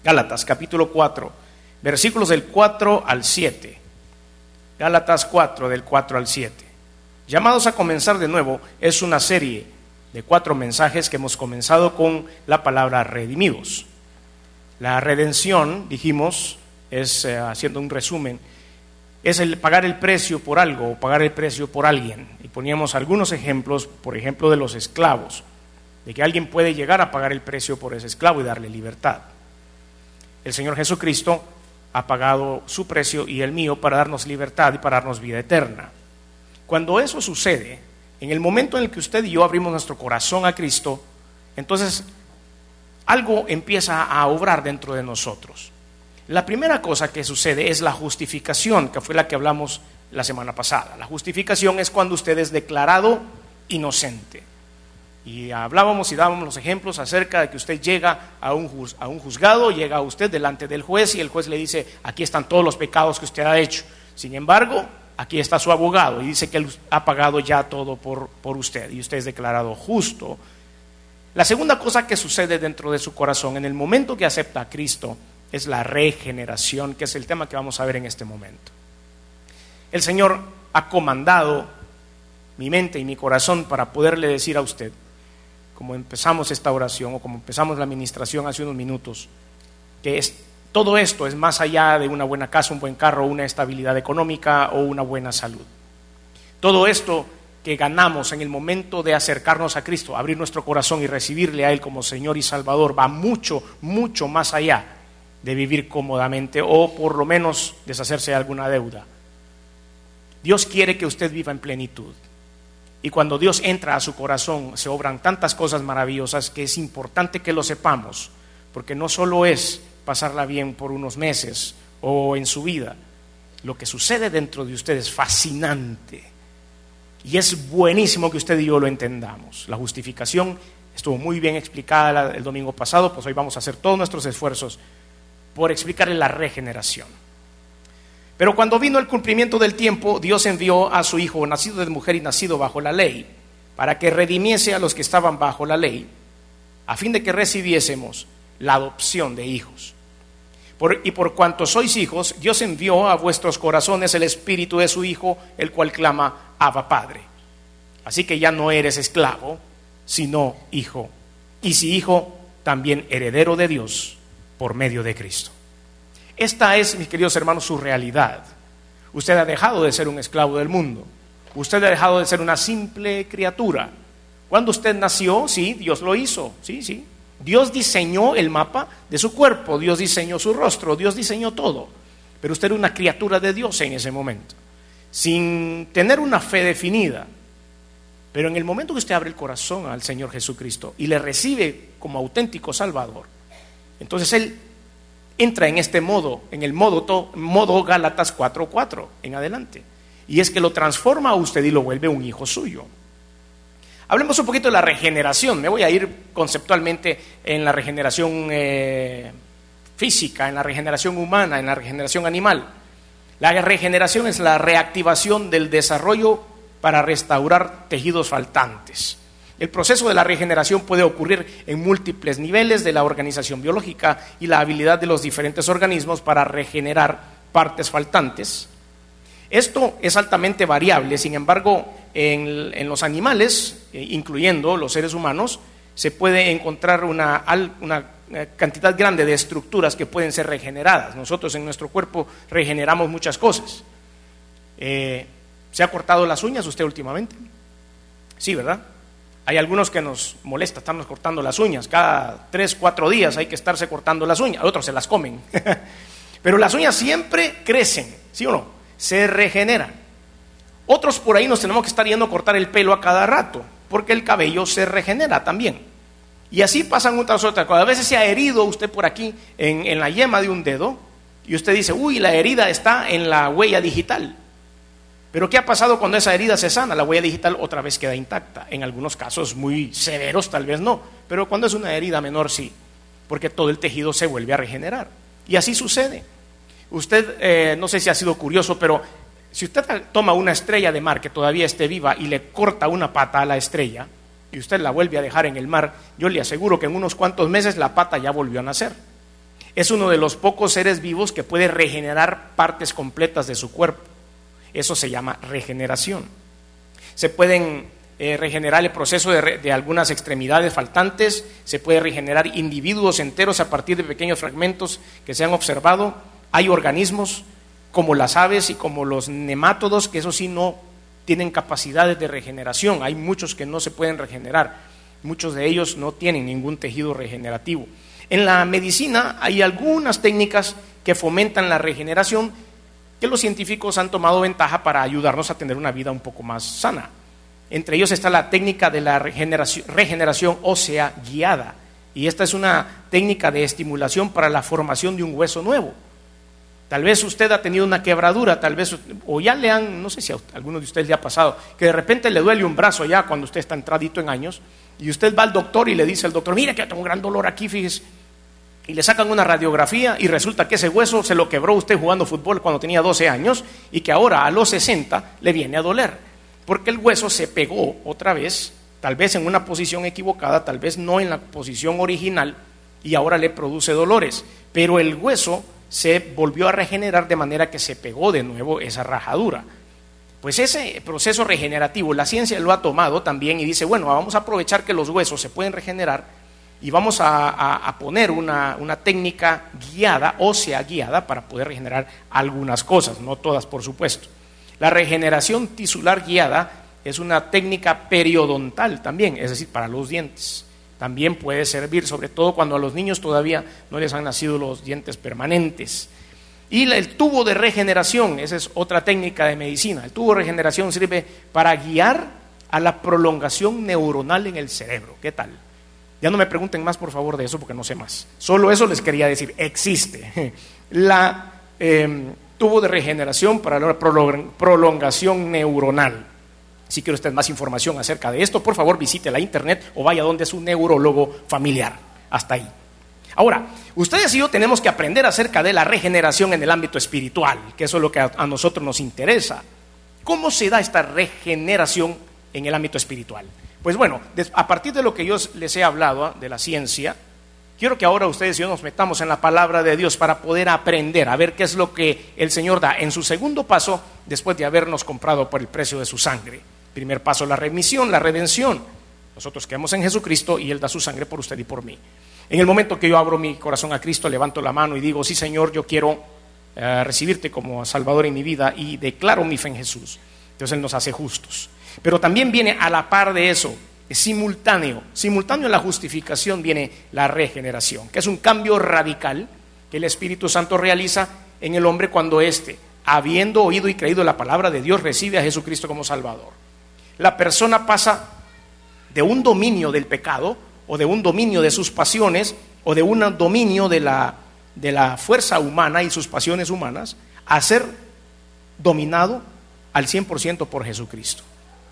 Gálatas capítulo 4, versículos del 4 al 7. Gálatas 4, del 4 al 7. Llamados a comenzar de nuevo es una serie de 4 mensajes que hemos comenzado con la palabra redimidos. La redención, dijimos, es, haciendo un resumen, es el pagar el precio por algo o pagar el precio por alguien. Y poníamos algunos ejemplos, por ejemplo, de los esclavos, de que alguien puede llegar a pagar el precio por ese esclavo y darle libertad. El Señor Jesucristo ha pagado su precio y el mío para darnos libertad y para darnos vida eterna. Cuando eso sucede, en el momento en el que usted y yo abrimos nuestro corazón a Cristo, entonces algo empieza a obrar dentro de nosotros. La primera cosa que sucede es la justificación, que fue la que hablamos la semana pasada. La justificación es cuando usted es declarado inocente. Y hablábamos y dábamos los ejemplos acerca de que usted llega a un juzgado, llega usted delante del juez y el juez le dice: aquí están todos los pecados que usted ha hecho. Sin embargo, aquí está su abogado y dice que él ha pagado ya todo por usted y usted es declarado justo. La segunda cosa que sucede dentro de su corazón en el momento que acepta a Cristo es la regeneración, que es el tema que vamos a ver en este momento. El Señor ha comandado mi mente y mi corazón para poderle decir a usted, como empezamos esta oración o como empezamos la administración hace unos minutos, que todo esto es más allá de una buena casa, un buen carro, una estabilidad económica o una buena salud. Todo esto que ganamos en el momento de acercarnos a Cristo, abrir nuestro corazón y recibirle a Él como Señor y Salvador, va mucho, mucho más allá de vivir cómodamente o por lo menos deshacerse de alguna deuda. Dios quiere que usted viva en plenitud. Y cuando Dios entra a su corazón, se obran tantas cosas maravillosas que es importante que lo sepamos, porque no solo es pasarla bien por unos meses o en su vida. Lo que sucede dentro de usted es fascinante y es buenísimo que usted y yo lo entendamos. La justificación estuvo muy bien explicada el domingo pasado, pues hoy vamos a hacer todos nuestros esfuerzos por explicarle la regeneración. Pero cuando vino el cumplimiento del tiempo, Dios envió a su Hijo, nacido de mujer y nacido bajo la ley, para que redimiese a los que estaban bajo la ley, a fin de que recibiésemos la adopción de hijos. Y por cuanto sois hijos, Dios envió a vuestros corazones el Espíritu de su Hijo, el cual clama: Abba, Padre. Así que ya no eres esclavo, sino hijo. Y si hijo, también heredero de Dios por medio de Cristo. Esta es, mis queridos hermanos, su realidad. Usted ha dejado de ser un esclavo del mundo. Usted ha dejado de ser una simple criatura. Cuando usted nació, sí, Dios lo hizo, sí. Dios diseñó el mapa de su cuerpo, Dios diseñó su rostro, Dios diseñó todo. Pero usted era una criatura de Dios en ese momento, sin tener una fe definida. Pero en el momento que usted abre el corazón al Señor Jesucristo y le recibe como auténtico Salvador, entonces Él entra en este modo, en el modo Gálatas 4:4 en adelante. Y es que lo transforma a usted y lo vuelve un hijo suyo. Hablemos un poquito de la regeneración. Me voy a ir conceptualmente en la regeneración física, en la regeneración humana, en la regeneración animal. La regeneración es la reactivación del desarrollo para restaurar tejidos faltantes. El proceso de la regeneración puede ocurrir en múltiples niveles de la organización biológica y la habilidad de los diferentes organismos para regenerar partes faltantes. Esto es altamente variable, sin embargo, en los animales, incluyendo los seres humanos, se puede encontrar una cantidad grande de estructuras que pueden ser regeneradas. Nosotros en nuestro cuerpo regeneramos muchas cosas. ¿Se ha cortado las uñas usted últimamente? Sí, ¿verdad? Hay algunos que nos molesta estarnos cortando las uñas. Cada 3-4 días hay que estarse cortando las uñas. Otros se las comen. Pero las uñas siempre crecen, ¿sí o no? Se regeneran. Otros por ahí nos tenemos que estar yendo a cortar el pelo a cada rato, porque el cabello se regenera también. Y así pasan otras cosas. A veces se ha herido usted por aquí en la yema de un dedo y usted dice: uy, la herida está en la huella digital. Pero ¿qué ha pasado cuando esa herida se sana? La huella digital otra vez queda intacta. En algunos casos muy severos tal vez no, pero cuando es una herida menor sí, porque todo el tejido se vuelve a regenerar. Y así sucede. Usted, no sé si ha sido curioso, pero si usted toma una estrella de mar que todavía esté viva y le corta una pata a la estrella y usted la vuelve a dejar en el mar, yo le aseguro que en unos cuantos meses la pata ya volvió a nacer. Es uno de los pocos seres vivos que puede regenerar partes completas de su cuerpo. Eso se llama regeneración. Se pueden regenerar el proceso de algunas extremidades faltantes, se puede regenerar individuos enteros a partir de pequeños fragmentos que se han observado. Hay organismos como las aves y como los nemátodos que eso sí no tienen capacidades de regeneración. Hay muchos que no se pueden regenerar, muchos de ellos no tienen ningún tejido regenerativo. En la medicina hay algunas técnicas que fomentan la regeneración que los científicos han tomado ventaja para ayudarnos a tener una vida un poco más sana. Entre ellos está la técnica de la regeneración ósea guiada, y esta es una técnica de estimulación para la formación de un hueso nuevo. Tal vez usted ha tenido una quebradura, tal vez, o ya no sé si a alguno de ustedes le ha pasado, que de repente le duele un brazo ya cuando usted está entradito en años, y usted va al doctor y le dice al doctor, mira que yo tengo un gran dolor aquí, fíjese, y le sacan una radiografía y resulta que ese hueso se lo quebró usted jugando fútbol cuando tenía 12 años y que ahora a los 60 le viene a doler, porque el hueso se pegó otra vez, tal vez en una posición equivocada, tal vez no en la posición original, y ahora le produce dolores, pero el hueso se volvió a regenerar de manera que se pegó de nuevo esa rajadura. Pues ese proceso regenerativo, la ciencia lo ha tomado también y dice, bueno, vamos a aprovechar que los huesos se pueden regenerar y vamos a poner una técnica guiada, ósea guiada, para poder regenerar algunas cosas, no todas por supuesto. La regeneración tisular guiada es una técnica periodontal también, es decir, para los dientes. También puede servir, sobre todo cuando a los niños todavía no les han nacido los dientes permanentes. Y el tubo de regeneración, esa es otra técnica de medicina. El tubo de regeneración sirve para guiar a la prolongación neuronal en el cerebro. ¿Qué tal? Ya no me pregunten más, por favor, de eso porque no sé más. Solo eso les quería decir, existe. La tubo de regeneración para la prolongación neuronal. Si quiere usted más información acerca de esto, por favor visite la internet o vaya donde es un neurólogo familiar. Hasta ahí. Ahora, ustedes y yo tenemos que aprender acerca de la regeneración en el ámbito espiritual, que eso es lo que a nosotros nos interesa. ¿Cómo se da esta regeneración en el ámbito espiritual? Pues bueno, a partir de lo que yo les he hablado de la ciencia, quiero que ahora ustedes y yo nos metamos en la palabra de Dios para poder aprender, a ver qué es lo que el Señor da en su segundo paso después de habernos comprado por el precio de su sangre. Primer paso, la remisión, la redención. Nosotros creemos en Jesucristo y Él da su sangre por usted y por mí. En el momento que yo abro mi corazón a Cristo, levanto la mano y digo, sí Señor, yo quiero recibirte como Salvador en mi vida y declaro mi fe en Jesús. Entonces Él nos hace justos. Pero también viene a la par de eso, es simultáneo a la justificación viene la regeneración, que es un cambio radical que el Espíritu Santo realiza en el hombre cuando éste, habiendo oído y creído la palabra de Dios, recibe a Jesucristo como Salvador. La persona pasa de un dominio del pecado o de un dominio de sus pasiones o de un dominio de la fuerza humana y sus pasiones humanas a ser dominado al 100% por Jesucristo.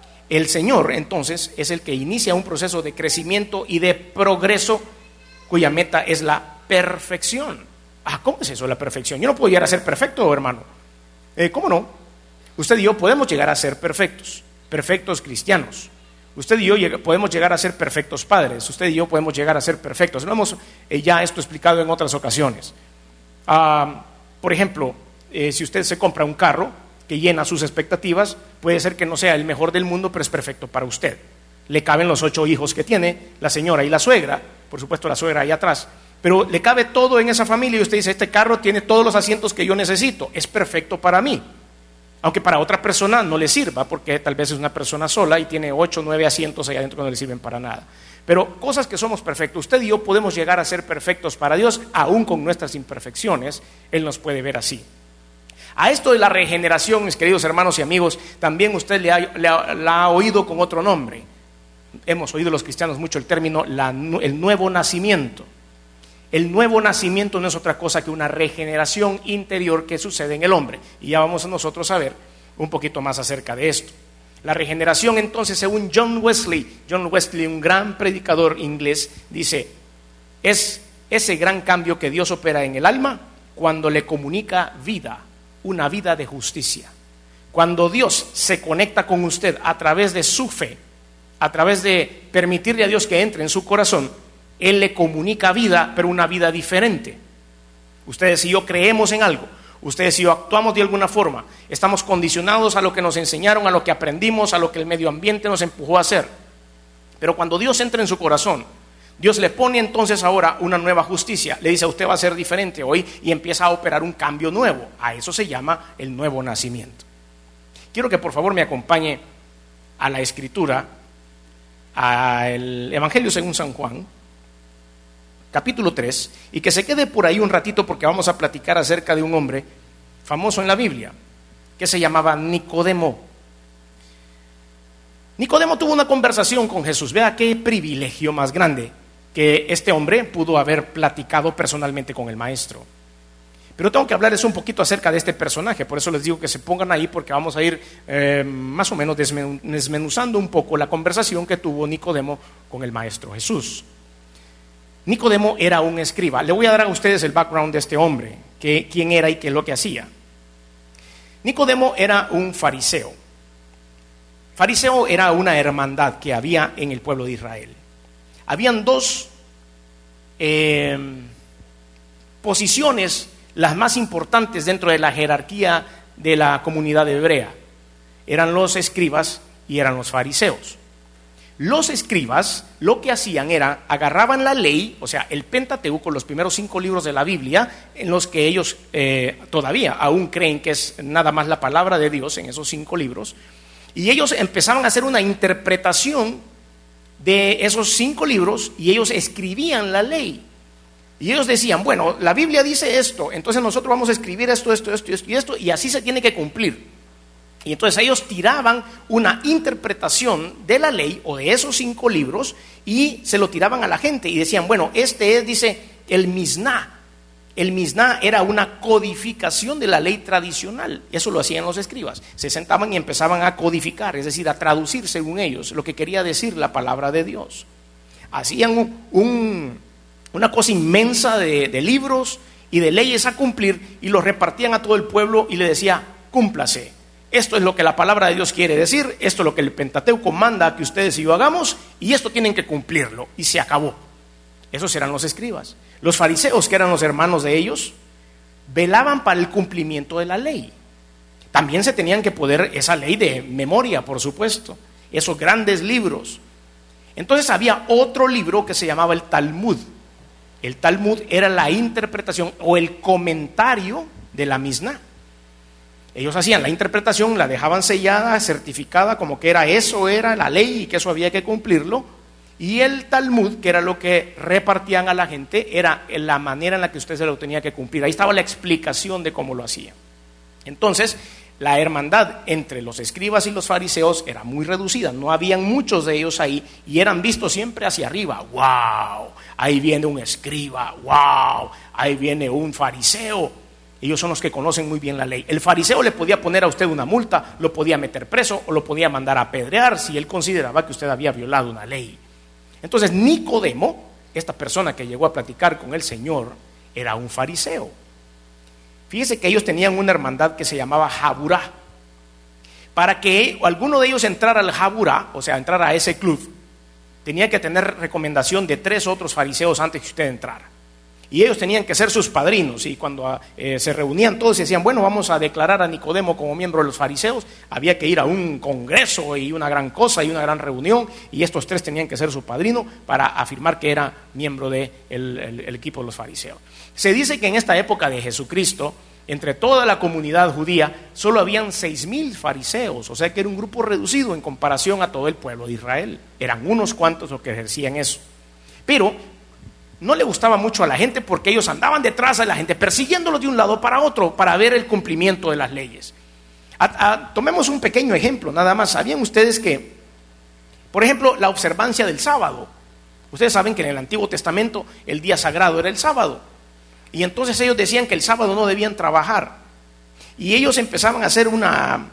El Señor, entonces, es el que inicia un proceso de crecimiento y de progreso cuya meta es la perfección. ¿Cómo es eso, la perfección? Yo no puedo llegar a ser perfecto, hermano. ¿Cómo no? Usted y yo podemos llegar a ser perfectos cristianos. Usted y yo podemos llegar a ser perfectos padres. Usted y yo podemos llegar a ser perfectos. Lo hemos ya esto explicado en otras ocasiones. Por ejemplo, si usted se compra un carro que llena sus expectativas, puede ser que no sea el mejor del mundo, pero es perfecto para usted. Le caben los 8 hijos que tiene, la señora y la suegra, por supuesto la suegra ahí atrás, pero le cabe todo en esa familia y usted dice, este carro tiene todos los asientos que yo necesito, es perfecto para mí. Aunque para otra persona no le sirva, porque tal vez es una persona sola y tiene 8 o 9 asientos ahí adentro que no le sirven para nada. Pero cosas que somos perfectos, usted y yo podemos llegar a ser perfectos para Dios, aún con nuestras imperfecciones, Él nos puede ver así. A esto de la regeneración, mis queridos hermanos y amigos, también usted la ha oído con otro nombre. Hemos oído los cristianos mucho el término el nuevo nacimiento. El nuevo nacimiento no es otra cosa que una regeneración interior que sucede en el hombre. Y ya vamos a nosotros a ver un poquito más acerca de esto. La regeneración, entonces, según John Wesley, un gran predicador inglés, dice, es ese gran cambio que Dios opera en el alma cuando le comunica vida, una vida de justicia. Cuando Dios se conecta con usted a través de su fe, a través de permitirle a Dios que entre en su corazón, Él le comunica vida, pero una vida diferente. Ustedes y yo creemos en algo. Ustedes y yo actuamos de alguna forma. Estamos condicionados a lo que nos enseñaron, a lo que aprendimos, a lo que el medio ambiente nos empujó a hacer. Pero cuando Dios entra en su corazón, Dios le pone entonces ahora una nueva justicia. Le dice: usted va a ser diferente hoy, y empieza a operar un cambio nuevo. A eso se llama el nuevo nacimiento. Quiero que por favor me acompañe a la Escritura, al Evangelio según San Juan, capítulo 3, y que se quede por ahí un ratito, porque vamos a platicar acerca de un hombre famoso en la Biblia que se llamaba Nicodemo. Nicodemo tuvo una conversación con Jesús. Vea qué privilegio más grande que este hombre pudo haber platicado personalmente con el maestro. Pero tengo que hablarles un poquito acerca de este personaje, por eso les digo que se pongan ahí, porque vamos a ir más o menos desmenuzando un poco la conversación que tuvo Nicodemo con el maestro Jesús. Nicodemo era un escriba. Le voy a dar a ustedes el background de este hombre, quién era y qué es lo que hacía. Nicodemo era un fariseo. Fariseo era una hermandad que había en el pueblo de Israel. Habían dos posiciones, las más importantes dentro de la jerarquía de la comunidad hebrea. Eran los escribas y eran los fariseos. Los escribas lo que hacían era, agarraban la ley, o sea, el Pentateuco, los primeros 5 libros de la Biblia, en los que ellos todavía aún creen que es nada más la palabra de Dios en esos 5 libros, y ellos empezaban a hacer una interpretación de esos 5 libros, y ellos escribían la ley. Y ellos decían: bueno, la Biblia dice esto, entonces nosotros vamos a escribir esto, y así se tiene que cumplir. Y entonces ellos tiraban una interpretación de la ley o de esos 5 libros y se lo tiraban a la gente y decían: bueno, este es, dice, el Misná. El Misná era una codificación de la ley tradicional. Eso lo hacían los escribas. Se sentaban y empezaban a codificar, es decir, a traducir según ellos lo que quería decir la palabra de Dios. Hacían una cosa inmensa de libros y de leyes a cumplir, y los repartían a todo el pueblo y le decía: cúmplase. Esto es lo que la palabra de Dios quiere decir, esto es lo que el Pentateuco manda que ustedes y yo hagamos, y esto tienen que cumplirlo, y se acabó. Esos eran los escribas. Los fariseos, que eran los hermanos de ellos, velaban para el cumplimiento de la ley. También se tenían que poner esa ley de memoria, por supuesto, esos grandes libros. Entonces había otro libro que se llamaba el Talmud. El Talmud era la interpretación o el comentario de la Misná. Ellos hacían la interpretación, la dejaban sellada, certificada, como que eso era la ley y que eso había que cumplirlo. Y el Talmud, que era lo que repartían a la gente, era la manera en la que usted se lo tenía que cumplir. Ahí estaba la explicación de cómo lo hacían. Entonces, la hermandad entre los escribas y los fariseos era muy reducida. No habían muchos de ellos ahí y eran vistos siempre hacia arriba. ¡Wow! Ahí viene un escriba. ¡Wow! Ahí viene un fariseo. Ellos son los que conocen muy bien la ley. El fariseo le podía poner a usted una multa, lo podía meter preso o lo podía mandar a apedrear si él consideraba que usted había violado una ley. Entonces Nicodemo, esta persona que llegó a platicar con el Señor, era un fariseo. Fíjese que ellos tenían una hermandad que se llamaba Jaburá. Para que alguno de ellos entrara al Jaburá, o sea, entrara a ese club, tenía que tener recomendación de 3 otros fariseos antes que usted entrara. Y ellos tenían que ser sus padrinos, y cuando se reunían todos y decían: bueno, vamos a declarar a Nicodemo como miembro de los fariseos, había que ir a un congreso y una gran cosa y una gran reunión, y estos 3 tenían que ser su padrino para afirmar que era miembro del equipo de los fariseos. Se dice que en esta época de Jesucristo, entre toda la comunidad judía, solo habían 6,000 fariseos, o sea que era un grupo reducido en comparación a todo el pueblo de Israel. Eran unos cuantos los que ejercían eso. Pero no le gustaba mucho a la gente, porque ellos andaban detrás de la gente, persiguiéndolos de un lado para otro, para ver el cumplimiento de las leyes. Tomemos un pequeño ejemplo, nada más. ¿Sabían ustedes que, por ejemplo, la observancia del sábado? Ustedes saben que en el Antiguo Testamento el día sagrado era el sábado. Y entonces ellos decían que el sábado no debían trabajar. Y ellos empezaban a hacer una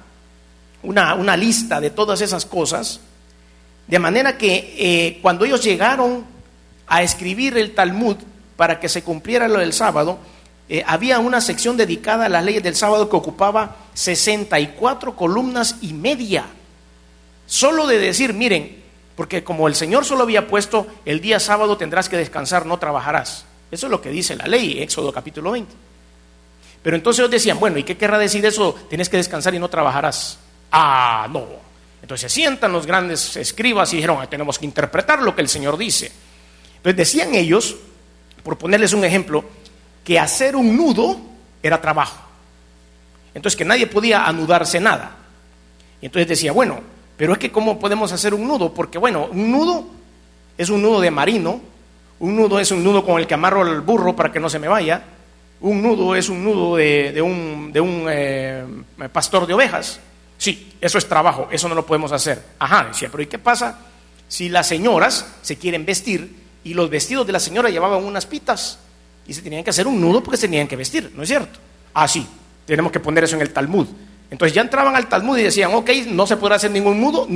lista de todas esas cosas, de manera que cuando ellos llegaron a escribir el Talmud para que se cumpliera lo del sábado, había una sección dedicada a las leyes del sábado que ocupaba 64 columnas y media, solo de decir: miren, porque como el Señor solo había puesto el día sábado tendrás que descansar, no trabajarás. Eso es lo que dice la ley, Éxodo capítulo 20. Pero entonces ellos decían, bueno, ¿y qué querrá decir eso? Tienes que descansar y no trabajarás. Ah, no. Entonces se sientan los grandes escribas y dijeron, tenemos que interpretar lo que el Señor dice. Entonces decían ellos, por ponerles un ejemplo, que hacer un nudo era trabajo. Entonces que nadie podía anudarse nada. Y entonces decía, bueno, pero es que ¿cómo podemos hacer un nudo? Porque bueno, un nudo es un nudo de marino, un nudo es un nudo con el que amarro al burro para que no se me vaya, un nudo es un nudo de un pastor de ovejas. Sí, eso es trabajo, eso no lo podemos hacer. Ajá, decía, pero ¿y qué pasa si las señoras se quieren vestir y los vestidos de la señora llevaban unas pitas y se tenían que hacer un nudo porque se tenían que vestir? ¿No es cierto? Ah, sí, tenemos que poner eso en el Talmud. Entonces ya entraban al Talmud y decían, ok, no se podrá hacer ningún nudo,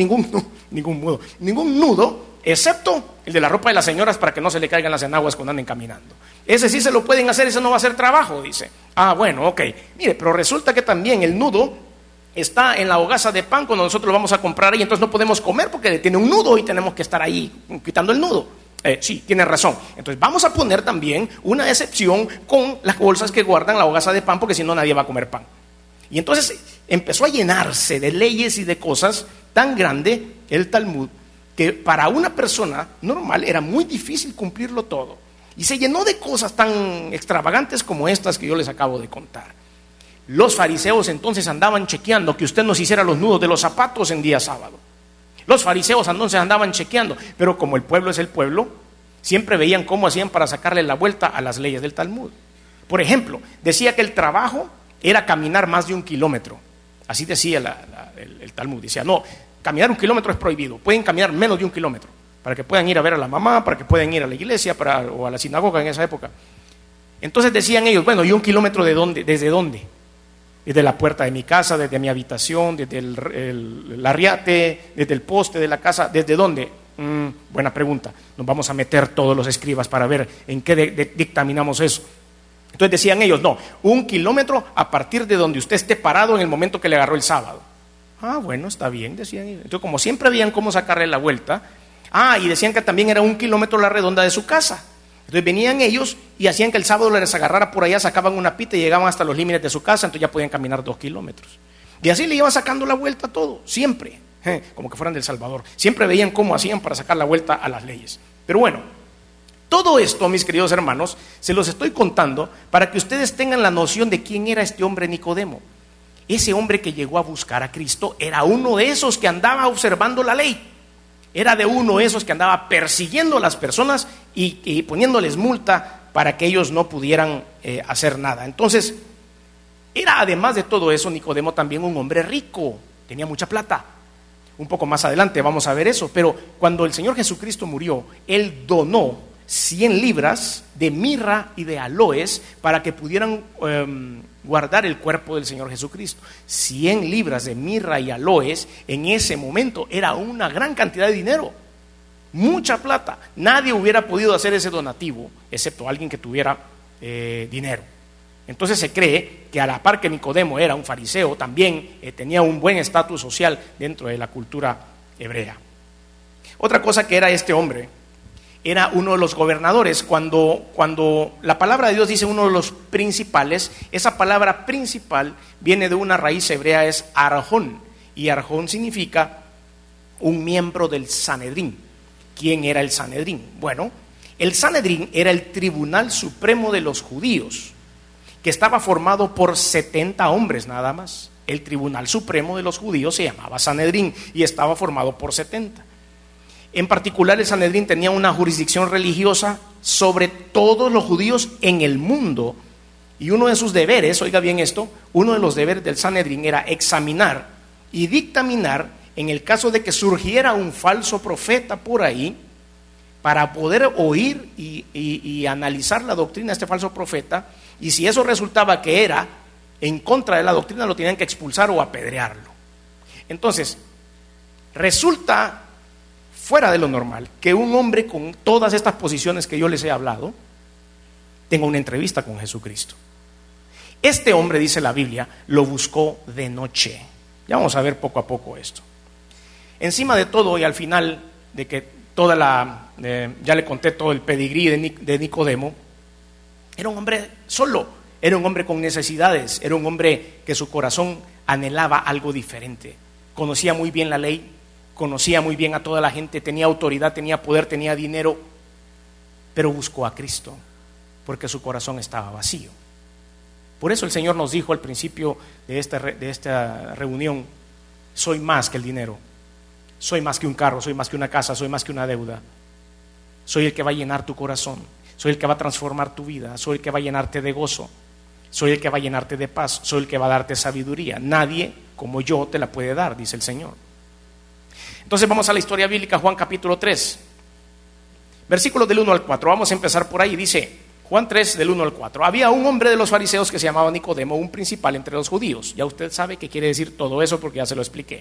excepto el de la ropa de las señoras para que no se le caigan las enaguas cuando anden caminando. Ese sí se lo pueden hacer, ese no va a ser trabajo, dice. Ah, bueno, ok. Mire, pero resulta que también el nudo está en la hogaza de pan cuando nosotros lo vamos a comprar ahí, entonces no podemos comer porque tiene un nudo y tenemos que estar ahí quitando el nudo. Sí, tiene razón. Entonces vamos a poner también una excepción con las bolsas que guardan la hogaza de pan porque si no nadie va a comer pan. Y entonces empezó a llenarse de leyes y de cosas tan grande el Talmud que para una persona normal era muy difícil cumplirlo todo. Y se llenó de cosas tan extravagantes como estas que yo les acabo de contar. Los fariseos entonces andaban chequeando que usted nos hiciera los nudos de los zapatos en día sábado. Los fariseos entonces andaban chequeando, pero como el pueblo es el pueblo, siempre veían cómo hacían para sacarle la vuelta a las leyes del Talmud. Por ejemplo, decía que el trabajo era caminar más de 1 kilómetro. Así decía el Talmud. Decía, no, caminar 1 kilómetro es prohibido. Pueden caminar menos de 1 kilómetro para que puedan ir a ver a la mamá, para que puedan ir a la iglesia o a la sinagoga en esa época. Entonces decían ellos, bueno, ¿y 1 kilómetro de dónde? ¿Desde dónde? Desde la puerta de mi casa, desde mi habitación, desde el arriate, desde el poste de la casa, ¿desde dónde? Buena pregunta. Nos vamos a meter todos los escribas para ver en qué dictaminamos eso. Entonces decían ellos, no, 1 kilómetro a partir de donde usted esté parado en el momento que le agarró el sábado. Ah, bueno, está bien, decían ellos. Entonces como siempre veían cómo sacarle la vuelta, y decían que también era 1 kilómetro la redonda de su casa. Entonces venían ellos y hacían que el sábado les agarrara por allá, sacaban una pita y llegaban hasta los límites de su casa, entonces ya podían caminar 2 kilómetros. Y así le iban sacando la vuelta a todo, siempre, como que fueran del Salvador. Siempre veían cómo hacían para sacar la vuelta a las leyes. Pero bueno, todo esto, mis queridos hermanos, se los estoy contando para que ustedes tengan la noción de quién era este hombre Nicodemo. Ese hombre que llegó a buscar a Cristo era uno de esos que andaba observando la ley. Era de uno de esos que andaba persiguiendo a las personas y poniéndoles multa para que ellos no pudieran hacer nada. Entonces, era además de todo eso, Nicodemo también un hombre rico, tenía mucha plata. Un poco más adelante vamos a ver eso, pero cuando el Señor Jesucristo murió, Él donó 100 libras de mirra y de aloes para que pudieran guardar el cuerpo del Señor Jesucristo. 100 libras de mirra y aloes en ese momento era una gran cantidad de dinero, mucha plata. Nadie hubiera podido hacer ese donativo excepto alguien que tuviera dinero. Entonces se cree que a la par que Nicodemo era un fariseo, también tenía un buen estatus social dentro de la cultura hebrea. Otra cosa que era este hombre, era uno de los gobernadores. Cuando la palabra de Dios dice uno de los principales, esa palabra principal viene de una raíz hebrea, es arjón, y arjón significa un miembro del Sanedrín. ¿Quién era el Sanedrín? Bueno, el Sanedrín era el tribunal supremo de los judíos, que estaba formado por 70 hombres nada más. El tribunal supremo de los judíos se llamaba Sanedrín y estaba formado por 70. En particular, el Sanedrín tenía una jurisdicción religiosa sobre todos los judíos en el mundo. Y uno de sus deberes, oiga bien esto, uno de los deberes del Sanedrín era examinar y dictaminar en el caso de que surgiera un falso profeta por ahí, para poder oír y analizar la doctrina de este falso profeta, y si eso resultaba que era en contra de la doctrina, lo tenían que expulsar o apedrearlo. Entonces, resulta fuera de lo normal que un hombre con todas estas posiciones que yo les he hablado tenga una entrevista con Jesucristo. Este hombre, dice la Biblia, lo buscó de noche. Ya vamos a ver poco a poco esto. Encima de todo, y al final de que ya le conté todo el pedigrí de Nicodemo, Era un hombre solo, era un hombre con necesidades, era un hombre que su corazón anhelaba algo diferente. Conocía muy bien la ley, conocía muy bien a toda la gente, tenía autoridad, tenía poder, tenía dinero, pero buscó a Cristo porque su corazón estaba vacío. Por eso el Señor nos dijo al principio de esta reunión: soy más que el dinero, soy más que un carro, soy más que una casa, soy más que una deuda. Soy el que va a llenar tu corazón, soy el que va a transformar tu vida, soy el que va a llenarte de gozo, soy el que va a llenarte de paz, soy el que va a darte sabiduría. Nadie como yo te la puede dar, dice el Señor. Entonces vamos a la historia bíblica, Juan capítulo 3, versículos del 1 al 4. Vamos a empezar por ahí. Dice Juan 3, del 1 al 4. Había un hombre de los fariseos que se llamaba Nicodemo, un principal entre los judíos. Ya usted sabe qué quiere decir todo eso porque ya se lo expliqué.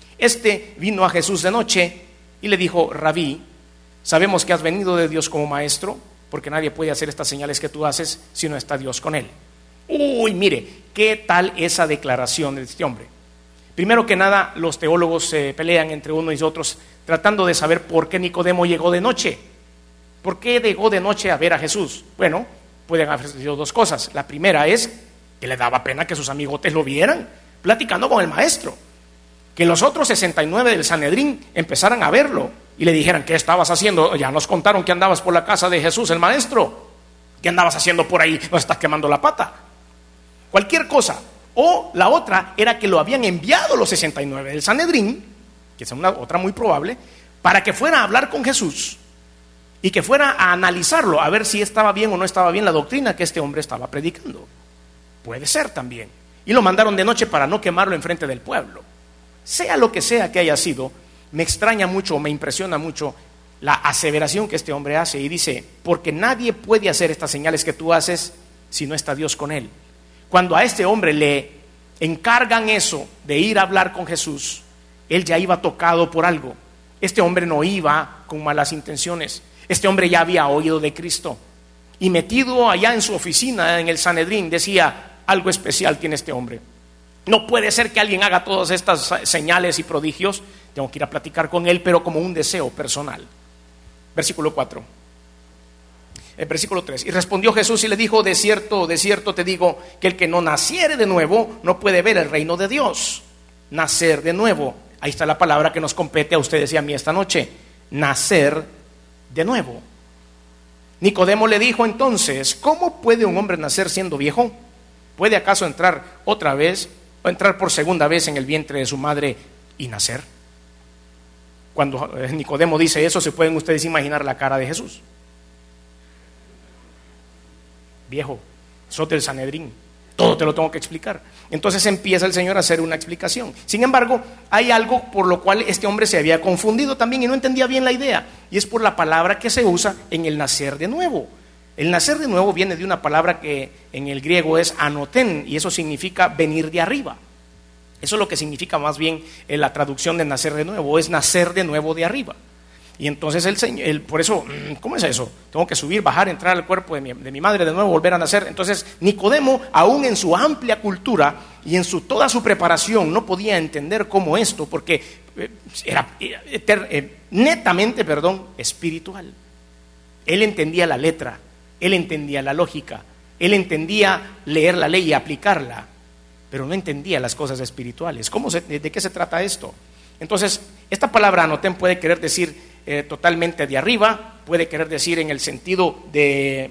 Este vino a Jesús de noche y le dijo: Rabí, sabemos que has venido de Dios como maestro, porque nadie puede hacer estas señales que tú haces si no está Dios con él. Uy, mire, ¿qué tal esa declaración de este hombre? Primero que nada, los teólogos se pelean entre unos y otros tratando de saber por qué Nicodemo llegó de noche. ¿Por qué llegó de noche a ver a Jesús? Bueno, pueden haber sido dos cosas. La primera es que le daba pena que sus amigotes lo vieran platicando con el maestro, que los otros 69 del Sanedrín empezaran a verlo y le dijeran: ¿qué estabas haciendo? Ya nos contaron que andabas por la casa de Jesús el maestro. ¿Qué andabas haciendo por ahí? Nos estás quemando la pata. Cualquier cosa. O la otra era que lo habían enviado los 69 del Sanedrín, que es otra muy probable, para que fuera a hablar con Jesús y que fuera a analizarlo, a ver si estaba bien o no estaba bien la doctrina que este hombre estaba predicando. Puede ser también. Y lo mandaron de noche para no quemarlo enfrente del pueblo. Sea lo que sea que haya sido, me extraña mucho, me impresiona mucho la aseveración que este hombre hace y dice: porque nadie puede hacer estas señales que tú haces si no está Dios con él. Cuando a este hombre le encargan eso de ir a hablar con Jesús, él ya iba tocado por algo. Este hombre no iba con malas intenciones. Este hombre ya había oído de Cristo y metido allá en su oficina en el Sanedrín decía: algo especial tiene este hombre. No puede ser que alguien haga todas estas señales y prodigios. Tengo que ir a platicar con él, pero como un deseo personal. Versículo 4. Versículo 3. Y respondió Jesús y le dijo: de cierto te digo, que el que no naciere de nuevo no puede ver el reino de Dios. Nacer de nuevo. Ahí está la palabra que nos compete a ustedes y a mí esta noche. Nacer de nuevo. Nicodemo le dijo entonces: ¿cómo puede un hombre nacer siendo viejo? ¿Puede acaso entrar otra vez o entrar por segunda vez en el vientre de su madre y nacer? Cuando Nicodemo dice eso, se pueden ustedes imaginar la cara de Jesús. Viejo, sos del Sanedrín, todo te lo tengo que explicar. Entonces empieza el Señor a hacer una explicación. Sin embargo, hay algo por lo cual este hombre se había confundido también y no entendía bien la idea, y es por la palabra que se usa en el nacer de nuevo. El nacer de nuevo viene de una palabra que en el griego es anoten, y eso significa venir de arriba. Eso es lo que significa más bien la traducción de nacer de nuevo, es nacer de nuevo de arriba. Y entonces el Señor, por eso, ¿cómo es eso? Tengo que subir, bajar, entrar al cuerpo de mi madre de nuevo, volver a nacer. Entonces Nicodemo, aún en su amplia cultura y en toda su preparación, no podía entender cómo esto, porque era netamente espiritual. Él entendía la letra, él entendía la lógica, él entendía leer la ley y aplicarla, pero no entendía las cosas espirituales. ¿De qué se trata esto? Entonces, esta palabra anoten puede querer decir totalmente de arriba, puede querer decir en el sentido de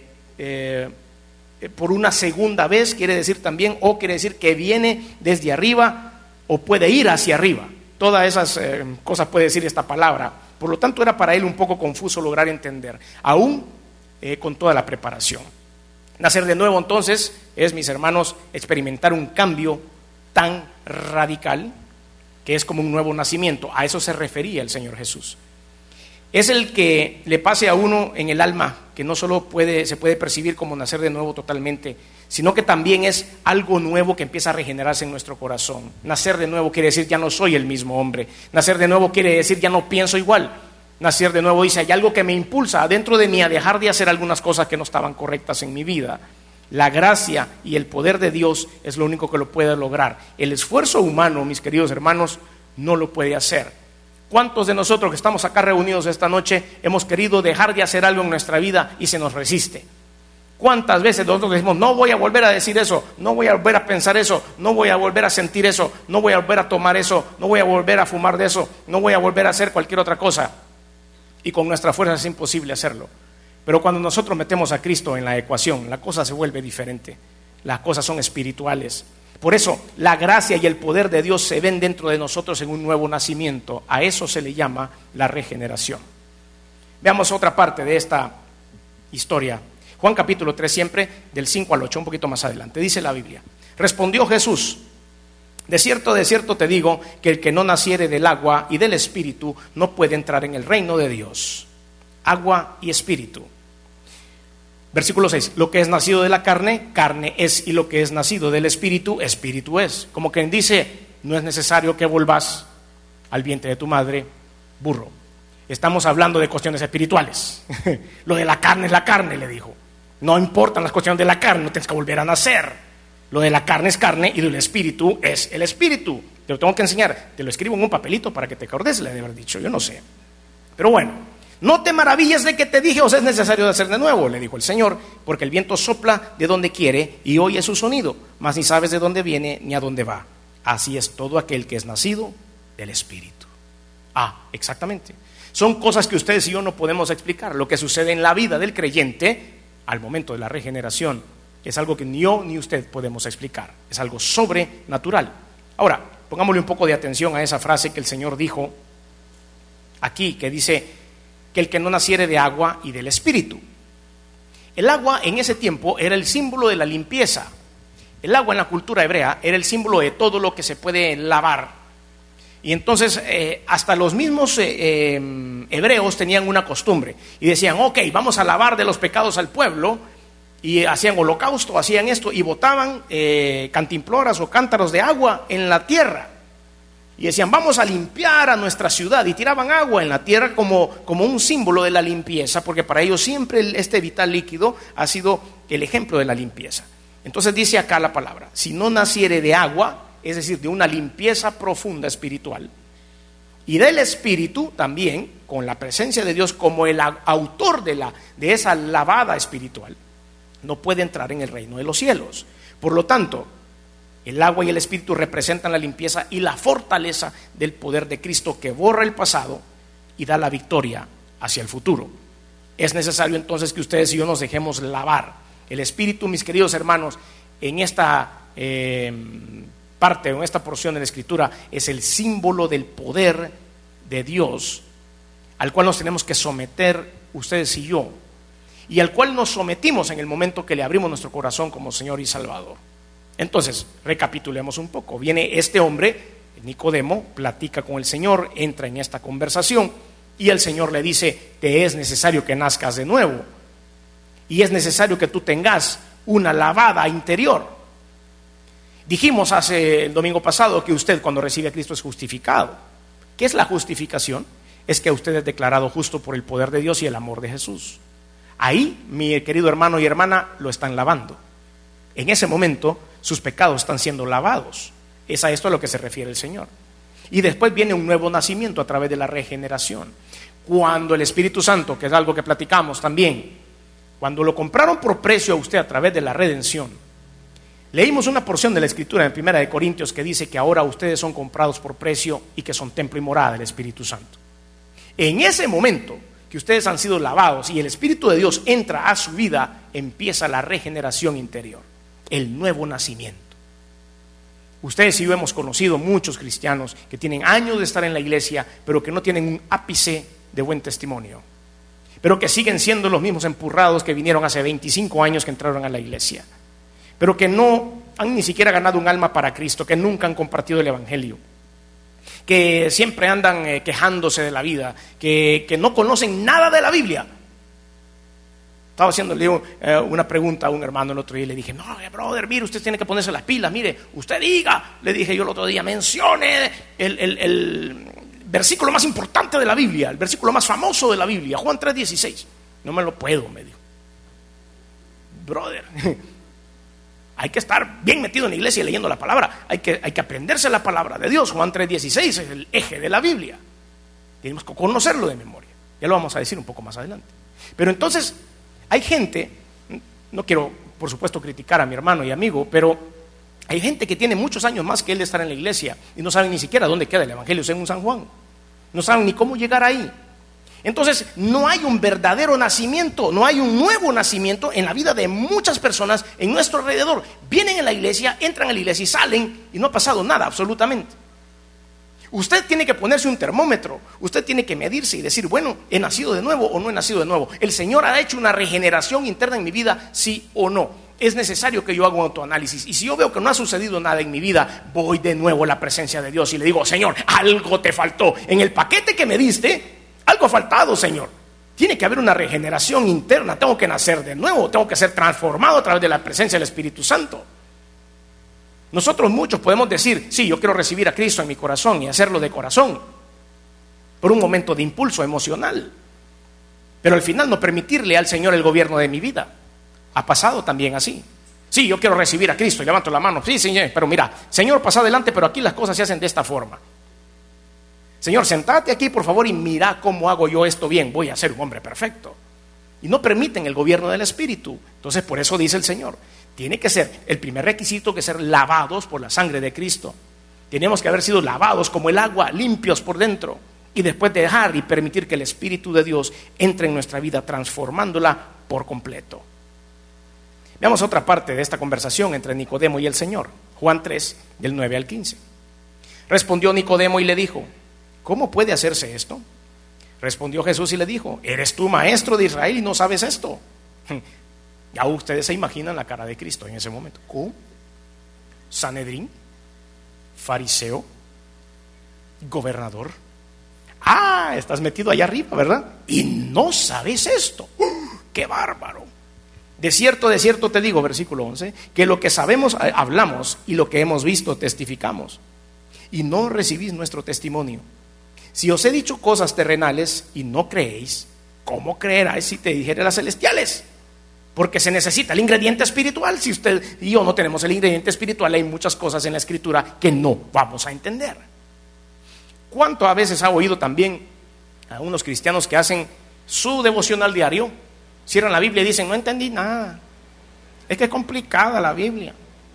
por una segunda vez, quiere decir también, o quiere decir que viene desde arriba, o puede ir hacia arriba. Todas esas cosas puede decir esta palabra. Por lo tanto, era para él un poco confuso lograr entender, aún con toda la preparación. Nacer de nuevo, entonces, es, mis hermanos, experimentar un cambio tan radical que es como un nuevo nacimiento. A eso se refería el Señor Jesús. Es el que le pase a uno en el alma, que no solo se puede percibir como nacer de nuevo totalmente, sino que también es algo nuevo que empieza a regenerarse en nuestro corazón. Nacer de nuevo quiere decir: ya no soy el mismo hombre. Nacer de nuevo quiere decir: ya no pienso igual. Nacer de nuevo dice: hay algo que me impulsa adentro de mí a dejar de hacer algunas cosas que no estaban correctas en mi vida. La gracia y el poder de Dios es lo único que lo puede lograr. El esfuerzo humano, mis queridos hermanos, no lo puede hacer. ¿Cuántos de nosotros que estamos acá reunidos esta noche hemos querido dejar de hacer algo en nuestra vida y se nos resiste? ¿Cuántas veces nosotros decimos, no voy a volver a decir eso, no voy a volver a pensar eso, no voy a volver a sentir eso, no voy a volver a tomar eso, no voy a volver a fumar de eso, no voy a volver a hacer cualquier otra cosa? Y con nuestra fuerza es imposible hacerlo. Pero cuando nosotros metemos a Cristo en la ecuación, la cosa se vuelve diferente. Las cosas son espirituales. Por eso la gracia y el poder de Dios se ven dentro de nosotros en un nuevo nacimiento. A eso se le llama la regeneración. Veamos otra parte de esta historia. Juan capítulo 3, siempre del 5 al 8, un poquito más adelante. Dice la Biblia: respondió Jesús: de cierto te digo, que el que no naciere del agua y del espíritu no puede entrar en el reino de Dios. Agua y espíritu. Versículo 6: lo que es nacido de la carne, carne es, y lo que es nacido del espíritu, espíritu es. Como quien dice, no es necesario que volvas al vientre de tu madre, burro. Estamos hablando de cuestiones espirituales. Lo de la carne es la carne, le dijo. No importan las cuestiones de la carne, no tienes que volver a nacer. Lo de la carne es carne y del espíritu es el espíritu. Te lo tengo que enseñar, te lo escribo en un papelito para que te acordes, le he de haber dicho, yo no sé. Pero bueno, no te maravilles de que te dije, os es necesario nacer de nuevo, le dijo el Señor, porque el viento sopla de donde quiere y oye su sonido, mas ni sabes de dónde viene ni a dónde va. Así es todo aquel que es nacido del espíritu. Exactamente. Son cosas que ustedes y yo no podemos explicar. Lo que sucede en la vida del creyente al momento de la regeneración es algo que ni yo ni usted podemos explicar. Es algo sobrenatural. Ahora, pongámosle un poco de atención a esa frase que el Señor dijo aquí, que dice que el que no naciere de agua y del espíritu. El agua en ese tiempo era el símbolo de la limpieza. El agua en la cultura hebrea era el símbolo de todo lo que se puede lavar. Y entonces hasta los mismos hebreos tenían una costumbre y decían, ok, vamos a lavar de los pecados al pueblo, y hacían holocausto, hacían esto y botaban cantimploras o cántaros de agua en la tierra y decían, vamos a limpiar a nuestra ciudad, y tiraban agua en la tierra como un símbolo de la limpieza, porque para ellos siempre este vital líquido ha sido el ejemplo de la limpieza. Entonces dice acá la palabra: si no naciere de agua, es decir, de una limpieza profunda espiritual, y del espíritu también, con la presencia de Dios como el autor de esa lavada espiritual, no puede entrar en el reino de los cielos. Por lo tanto, el agua y el espíritu representan la limpieza y la fortaleza del poder de Cristo, que borra el pasado y da la victoria hacia el futuro. Es necesario entonces que ustedes y yo nos dejemos lavar. El espíritu, mis queridos hermanos, en esta parte o en esta porción de la Escritura, es el símbolo del poder de Dios al cual nos tenemos que someter ustedes y yo, y al cual nos sometimos en el momento que le abrimos nuestro corazón como Señor y Salvador. Entonces, recapitulemos un poco. Viene este hombre, Nicodemo, platica con el Señor, entra en esta conversación y el Señor le dice: te es necesario que nazcas de nuevo y es necesario que tú tengas una lavada interior. Dijimos el domingo pasado que usted, cuando recibe a Cristo, es justificado. ¿Qué es la justificación? Es que usted es declarado justo por el poder de Dios y el amor de Jesús. Ahí, mi querido hermano y hermana, lo están lavando. En ese momento, sus pecados están siendo lavados. Es a esto a lo que se refiere el Señor. Y después viene un nuevo nacimiento a través de la regeneración. Cuando el Espíritu Santo, que es algo que platicamos también, cuando lo compraron por precio a usted a través de la redención, leímos una porción de la Escritura en 1 Corintios que dice que ahora ustedes son comprados por precio y que son templo y morada del Espíritu Santo. En ese momento que ustedes han sido lavados y el Espíritu de Dios entra a su vida, empieza la regeneración interior, el nuevo nacimiento. Ustedes y yo hemos conocido muchos cristianos que tienen años de estar en la iglesia, pero que no tienen un ápice de buen testimonio, pero que siguen siendo los mismos empurrados que vinieron hace 25 años que entraron a la iglesia, pero que no han ni siquiera ganado un alma para Cristo, que nunca han compartido el evangelio, que siempre andan quejándose de la vida, que no conocen nada de la Biblia. Estaba haciéndole una pregunta a un hermano el otro día y le dije: no, brother, mire, usted tiene que ponerse las pilas, mire, usted diga, le dije yo el otro día, mencione el versículo más importante de la Biblia, el versículo más famoso de la Biblia, Juan 3:16. No me lo puedo, me dijo. Brother, hay que estar bien metido en la iglesia leyendo la palabra, hay que aprenderse la palabra de Dios. Juan 3:16 es el eje de la Biblia, tenemos que conocerlo de memoria, ya lo vamos a decir un poco más adelante. Pero entonces hay gente, No quiero, por supuesto, criticar a mi hermano y amigo, pero hay gente que tiene muchos años más que él de estar en la iglesia y no saben ni siquiera dónde queda el Evangelio según San Juan. No saben ni cómo llegar ahí. Entonces, no hay un verdadero nacimiento, no hay un nuevo nacimiento en la vida de muchas personas en nuestro alrededor. Vienen a la iglesia, entran a la iglesia y salen y no ha pasado nada absolutamente. Usted tiene que ponerse un termómetro, usted tiene que medirse y decir, bueno, ¿he nacido de nuevo o no he nacido de nuevo? ¿El Señor ha hecho una regeneración interna en mi vida, sí o no? Es necesario que yo haga un autoanálisis. Y si yo veo que no ha sucedido nada en mi vida, voy de nuevo a la presencia de Dios y le digo, Señor, algo te faltó. En el paquete que me diste, algo ha faltado, Señor. Tiene que haber una regeneración interna, tengo que nacer de nuevo, tengo que ser transformado a través de la presencia del Espíritu Santo. Nosotros muchos podemos decir, sí, yo quiero recibir a Cristo en mi corazón y hacerlo de corazón, por un momento de impulso emocional, pero al final no permitirle al Señor el gobierno de mi vida. Ha pasado también así. Sí, yo quiero recibir a Cristo, y levanto la mano, sí, Señor, pero mira, Señor, pasa adelante, pero aquí las cosas se hacen de esta forma. Señor, sentate aquí por favor y mira cómo hago yo esto bien, voy a ser un hombre perfecto. Y no permiten el gobierno del Espíritu. Entonces por eso dice el Señor, tiene que ser el primer requisito que ser lavados por la sangre de Cristo. Tenemos que haber sido lavados como el agua, limpios por dentro, y después dejar y permitir que el Espíritu de Dios entre en nuestra vida transformándola por completo. Veamos otra parte de esta conversación entre Nicodemo y el Señor. Juan 3, del 9 al 15. Respondió Nicodemo y le dijo, ¿cómo puede hacerse esto? Respondió Jesús y le dijo, ¿eres tú maestro de Israel y no sabes esto? Ya ustedes se imaginan la cara de Cristo en ese momento. ¿Cómo? Sanedrín, fariseo, gobernador. Ah, estás metido allá arriba, ¿verdad? Y no sabes esto. ¡Qué bárbaro! De cierto te digo, versículo 11, que lo que sabemos hablamos y lo que hemos visto testificamos. Y no recibís nuestro testimonio. Si os he dicho cosas terrenales y no creéis, ¿cómo creeráis si te dijere las celestiales? Porque se necesita el ingrediente espiritual. Si usted y yo no tenemos el ingrediente espiritual, hay muchas cosas en la Escritura que no vamos a entender. ¿Cuánto a veces ha oído también a unos cristianos que hacen su devocional diario? Cierran la Biblia y dicen, no entendí nada. Es que es complicada la Biblia.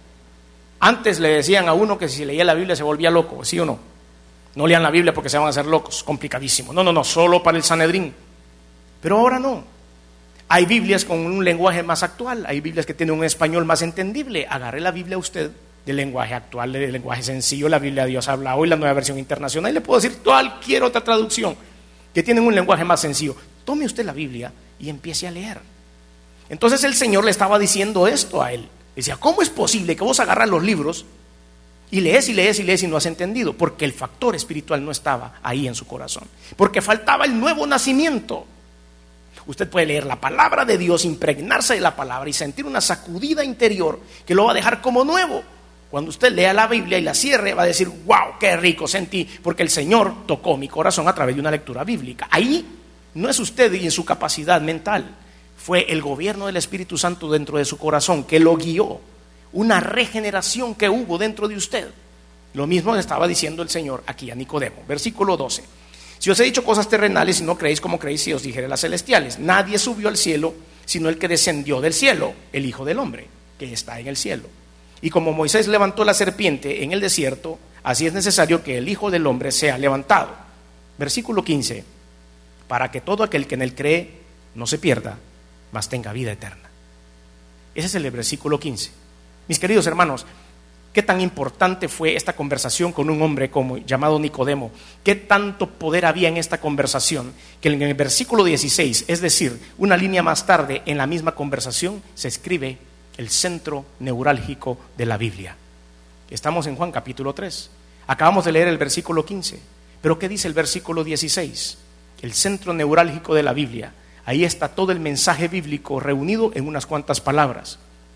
Antes le decían a uno que si leía la Biblia se volvía loco, ¿sí o no? No lean la Biblia porque se van a hacer locos, complicadísimo. No, solo para el Sanedrín. Pero ahora no. Hay Biblias con un lenguaje más actual, hay Biblias que tienen un español más entendible. Agarre la Biblia usted del lenguaje actual, del lenguaje sencillo, la Biblia de Dios habla hoy, la Nueva Versión Internacional, y le puedo decir cualquier otra traducción que tienen un lenguaje más sencillo. Tome usted la Biblia y empiece a leer. Entonces el Señor le estaba diciendo esto a él. Decía, ¿cómo es posible que vos agarras los libros y lees y no has entendido? Porque el factor espiritual no estaba ahí en su corazón. Porque faltaba el nuevo nacimiento. Usted puede leer la palabra de Dios, impregnarse de la palabra y sentir una sacudida interior que lo va a dejar como nuevo. Cuando usted lea la Biblia y la cierre, va a decir, wow, qué rico sentí, porque el Señor tocó mi corazón a través de una lectura bíblica. Ahí no es usted y en su capacidad mental, fue el gobierno del Espíritu Santo dentro de su corazón que lo guió, una regeneración que hubo dentro de usted. Lo mismo le estaba diciendo el Señor aquí a Nicodemo. Versículo 12. Si os he dicho cosas terrenales y no creéis, como creéis si os dijere las celestiales? Nadie subió al cielo sino el que descendió del cielo, el Hijo del Hombre, que está en el cielo. Y como Moisés levantó la serpiente en el desierto, así es necesario que el Hijo del Hombre sea levantado. Versículo 15. Para que todo aquel que en él cree no se pierda, mas tenga vida eterna. Ese es el versículo 15. Mis queridos hermanos, ¿qué tan importante fue esta conversación con un hombre como llamado Nicodemo? ¿Qué tanto poder había en esta conversación? Que en el versículo 16, es decir, una línea más tarde en la misma conversación, se escribe el centro neurálgico de la Biblia. Estamos en Juan capítulo 3. Acabamos de leer el versículo 15. Pero ¿qué dice el versículo 16? El centro neurálgico de la Biblia. Ahí está todo el mensaje bíblico reunido en unas cuantas palabras.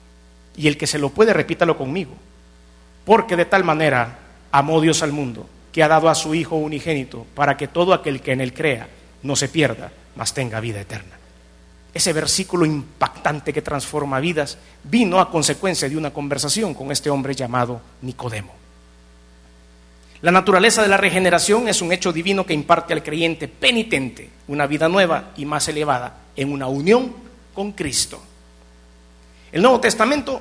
Y el que se lo puede, repítalo conmigo. Porque de tal manera amó Dios al mundo, que ha dado a su Hijo unigénito, para que todo aquel que en él crea no se pierda, mas tenga vida eterna. Ese versículo impactante que transforma vidas vino a consecuencia de una conversación con este hombre llamado Nicodemo. La naturaleza de la regeneración es un hecho divino que imparte al creyente penitente una vida nueva y más elevada en una unión con Cristo. El Nuevo Testamento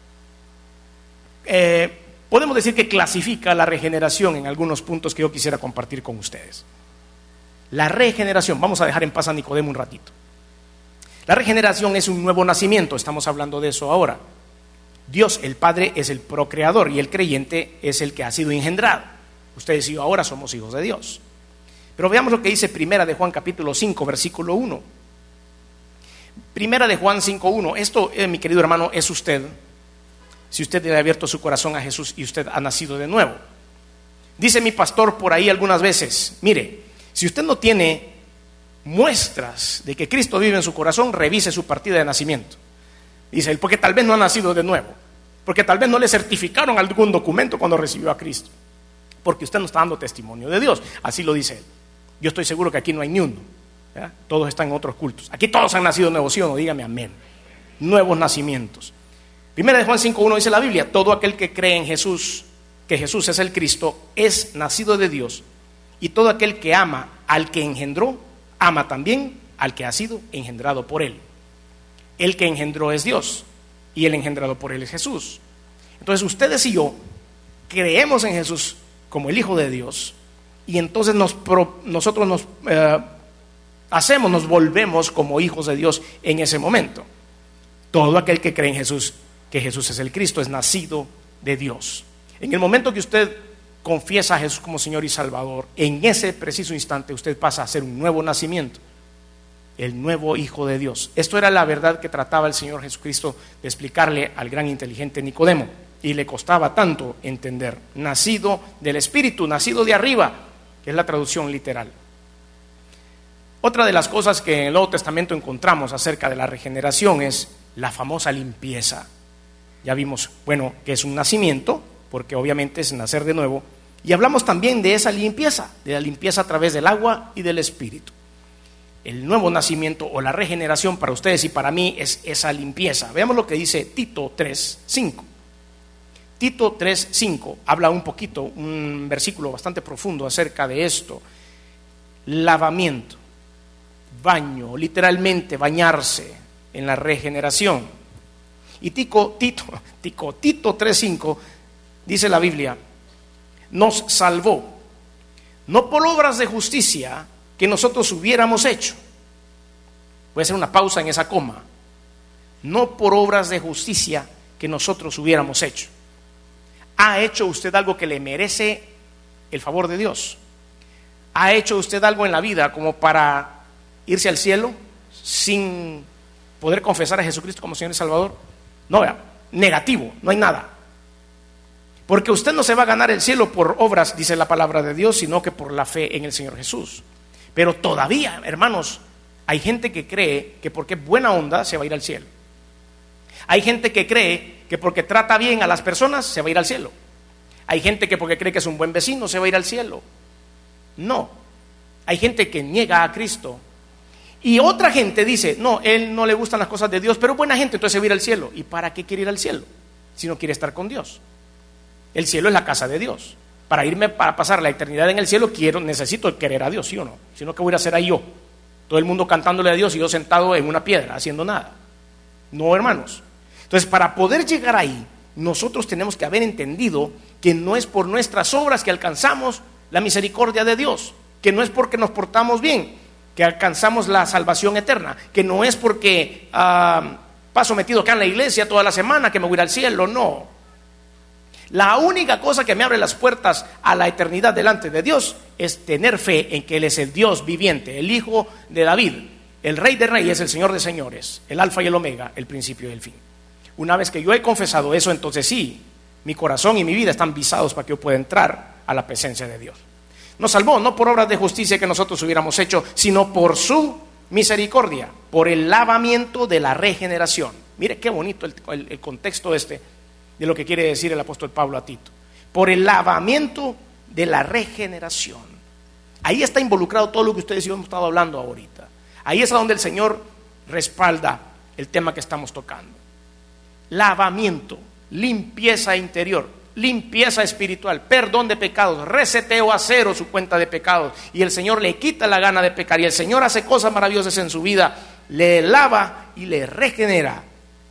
podemos decir que clasifica la regeneración en algunos puntos que yo quisiera compartir con ustedes. La regeneración, vamos a dejar en paz a Nicodemo un ratito. La regeneración es un nuevo nacimiento, estamos hablando de eso ahora. Dios, el Padre, es el procreador y el creyente es el que ha sido engendrado. Ustedes y yo ahora somos hijos de Dios. Pero veamos lo que dice Primera de Juan capítulo 5, versículo 1. Primera de Juan 5:1. Esto, mi querido hermano, es usted. Si usted le ha abierto su corazón a Jesús y usted ha nacido de nuevo. Dice mi pastor por ahí algunas veces, mire, si usted no tiene muestras de que Cristo vive en su corazón, revise su partida de nacimiento. Dice él, porque tal vez no ha nacido de nuevo, porque tal vez no le certificaron algún documento cuando recibió a Cristo, porque usted no está dando testimonio de Dios, así lo dice él. Yo estoy seguro que aquí no hay ni uno, ¿verdad? Todos están en otros cultos. Aquí todos han nacido nuevos, ¿sí o no? Dígame amén. Nuevos nacimientos. Primera de Juan 5:1 dice la Biblia, todo aquel que cree en Jesús, que Jesús es el Cristo, es nacido de Dios, y todo aquel que ama al que engendró, ama también al que ha sido engendrado por él. El que engendró es Dios y el engendrado por él es Jesús. Entonces ustedes y yo creemos en Jesús como el Hijo de Dios y entonces nosotros nos volvemos como hijos de Dios en ese momento. Todo aquel que cree en Jesús, que Jesús es el Cristo, es nacido de Dios. En el momento que usted confiesa a Jesús como Señor y Salvador, en ese preciso instante usted pasa a ser un nuevo nacimiento, el nuevo Hijo de Dios. Esto era la verdad que trataba el Señor Jesucristo de explicarle al gran inteligente Nicodemo, y le costaba tanto entender. Nacido del Espíritu, nacido de arriba, que es la traducción literal. Otra de las cosas que en el Nuevo Testamento encontramos acerca de la regeneración es la famosa limpieza. Ya vimos, que es un nacimiento, porque obviamente es nacer de nuevo, y hablamos también de esa limpieza, de la limpieza a través del agua y del Espíritu. El nuevo nacimiento o la regeneración para ustedes y para mí es esa limpieza. Veamos lo que dice Tito 3:5. Tito 3:5 habla un poquito, un versículo bastante profundo acerca de esto. Lavamiento, baño, literalmente bañarse en la regeneración. Y Tito 3:5 dice la Biblia, nos salvó, no por obras de justicia que nosotros hubiéramos hecho. Voy a hacer una pausa en esa coma. No por obras de justicia que nosotros hubiéramos hecho. ¿Ha hecho usted algo que le merece el favor de Dios? ¿Ha hecho usted algo en la vida como para irse al cielo sin poder confesar a Jesucristo como Señor y Salvador? No, negativo, no hay nada. Porque usted no se va a ganar el cielo por obras, dice la palabra de Dios, sino que por la fe en el Señor Jesús. Pero todavía, hermanos, hay gente que cree que porque es buena onda se va a ir al cielo. Hay gente que cree que porque trata bien a las personas se va a ir al cielo. Hay gente que porque cree que es un buen vecino se va a ir al cielo. No, hay gente que niega a Cristo. Y otra gente dice, no, él no le gustan las cosas de Dios, pero es buena gente, entonces se va a ir al cielo. ¿Y para qué quiere ir al cielo? Si no quiere estar con Dios. El cielo es la casa de Dios. Para pasar la eternidad en el cielo necesito querer a Dios, ¿sí o no? Si no, ¿qué voy a hacer ahí yo? Todo el mundo cantándole a Dios y yo sentado en una piedra, haciendo nada. No, hermanos. Entonces, para poder llegar ahí, nosotros tenemos que haber entendido que no es por nuestras obras que alcanzamos la misericordia de Dios, que no es porque nos portamos bien, que alcanzamos la salvación eterna, que no es porque paso metido acá en la iglesia toda la semana que me voy a ir al cielo, no. La única cosa que me abre las puertas a la eternidad delante de Dios es tener fe en que Él es el Dios viviente, el Hijo de David, el Rey de Reyes, el Señor de Señores, el Alfa y el Omega, el principio y el fin. Una vez que yo he confesado eso, entonces sí, mi corazón y mi vida están visados para que yo pueda entrar a la presencia de Dios. Nos salvó no por obras de justicia que nosotros hubiéramos hecho, sino por su misericordia, por el lavamiento de la regeneración. Mire qué bonito el contexto de lo que quiere decir el apóstol Pablo a Tito. Por el lavamiento de la regeneración. Ahí está involucrado todo lo que ustedes y yo hemos estado hablando ahorita. Ahí es donde el Señor respalda el tema que estamos tocando. Lavamiento, limpieza interior, limpieza espiritual, perdón de pecados, reseteo a cero su cuenta de pecados, y el Señor le quita la gana de pecar, y el Señor hace cosas maravillosas en su vida, le lava y le regenera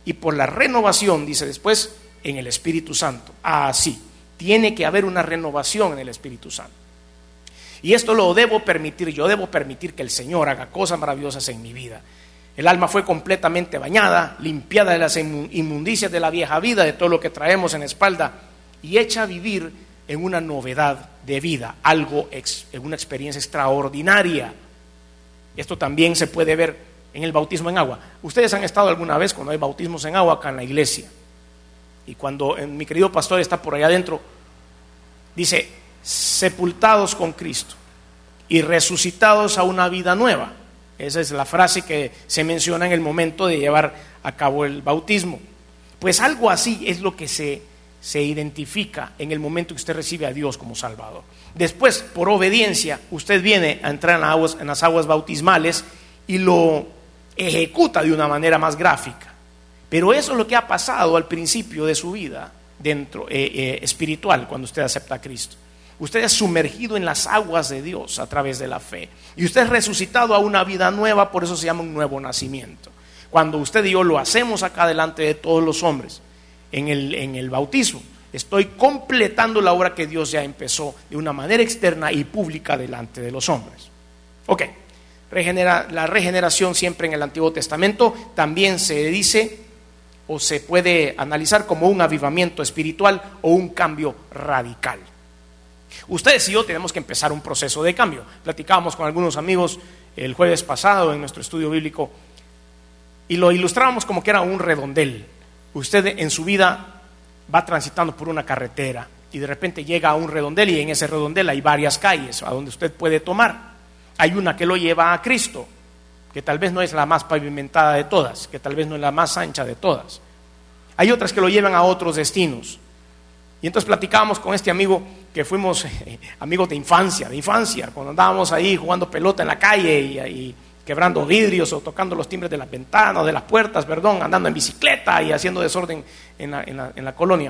y por la renovación, dice después, en el Espíritu Santo. Así, tiene que haber una renovación en el Espíritu Santo. Y esto lo debo permitir, yo debo permitir que el Señor haga cosas maravillosas en mi vida. El alma fue completamente bañada, limpiada de las inmundicias de la vieja vida, de todo lo que traemos en la espalda, y hecha a vivir en una novedad de vida, en una experiencia extraordinaria. Esto también se puede ver en el bautismo en agua. Ustedes han estado alguna vez cuando hay bautismos en agua acá en la iglesia, y cuando mi querido pastor está por allá adentro, dice: sepultados con Cristo y resucitados a una vida nueva. Esa es la frase que se menciona en el momento de llevar a cabo el bautismo. Pues algo así es lo que se identifica en el momento que usted recibe a Dios como Salvador. Después, por obediencia, usted viene a entrar en las aguas bautismales y lo ejecuta de una manera más gráfica. Pero eso es lo que ha pasado al principio de su vida dentro espiritual, cuando usted acepta a Cristo. Usted es sumergido en las aguas de Dios a través de la fe. Y usted es resucitado a una vida nueva, por eso se llama un nuevo nacimiento. Cuando usted y yo lo hacemos acá delante de todos los hombres, en el bautismo, estoy completando la obra que Dios ya empezó de una manera externa y pública delante de los hombres. Ok, la regeneración siempre en el Antiguo Testamento también se dice o se puede analizar como un avivamiento espiritual o un cambio radical. Ustedes y yo tenemos que empezar un proceso de cambio. Platicábamos con algunos amigos el jueves pasado en nuestro estudio bíblico y lo ilustrábamos como que era un redondel. Usted en su vida va transitando por una carretera y de repente llega a un redondel, y en ese redondel hay varias calles a donde usted puede tomar. Hay una que lo lleva a Cristo, que tal vez no es la más pavimentada de todas, que tal vez no es la más ancha de todas. Hay otras que lo llevan a otros destinos. Y entonces platicábamos con este amigo que fuimos amigos de infancia, cuando andábamos ahí jugando pelota en la calle y quebrando vidrios o tocando los timbres de las ventanas, de las puertas, andando en bicicleta y haciendo desorden en la colonia.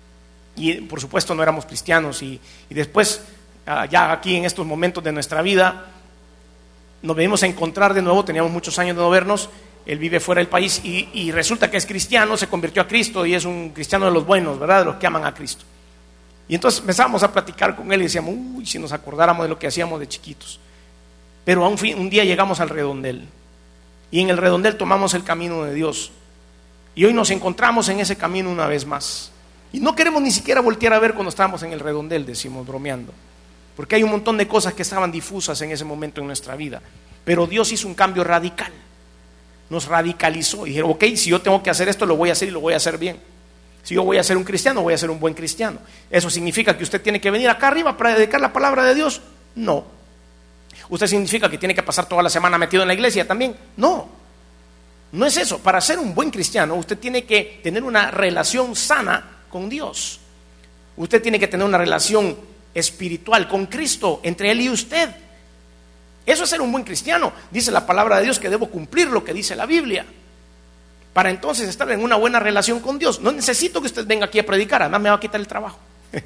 Y por supuesto no éramos cristianos, y después ya aquí en estos momentos de nuestra vida nos venimos a encontrar de nuevo. Teníamos muchos años de no vernos. Él vive fuera del país y resulta que es cristiano, se convirtió a Cristo y es un cristiano de los buenos, ¿verdad? De los que aman a Cristo. Y entonces empezamos a platicar con él y decíamos: uy, si nos acordáramos de lo que hacíamos de chiquitos. Pero un día llegamos al redondel, y en el redondel tomamos el camino de Dios, y hoy nos encontramos en ese camino una vez más. Y no queremos ni siquiera voltear a ver cuando estábamos en el redondel, decimos bromeando, porque hay un montón de cosas que estaban difusas en ese momento en nuestra vida. Pero Dios hizo un cambio radical. Nos radicalizó y dijeron: ok, si yo tengo que hacer esto, lo voy a hacer y lo voy a hacer bien. Si yo voy a ser un cristiano, voy a ser un buen cristiano. ¿Eso significa que usted tiene que venir acá arriba para predicar la palabra de Dios? No. ¿Usted significa que tiene que pasar toda la semana metido en la iglesia también? No. No es eso. Para ser un buen cristiano, usted tiene que tener una relación sana con Dios. Usted tiene que tener una relación espiritual con Cristo, entre Él y usted. Eso es ser un buen cristiano. Dice la palabra de Dios que debo cumplir lo que dice la Biblia, para entonces estar en una buena relación con Dios. No necesito que usted venga aquí a predicar, además me va a quitar el trabajo.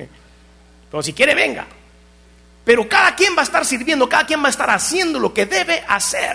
Pero si quiere, venga. Pero cada quien va a estar sirviendo, cada quien va a estar haciendo lo que debe hacer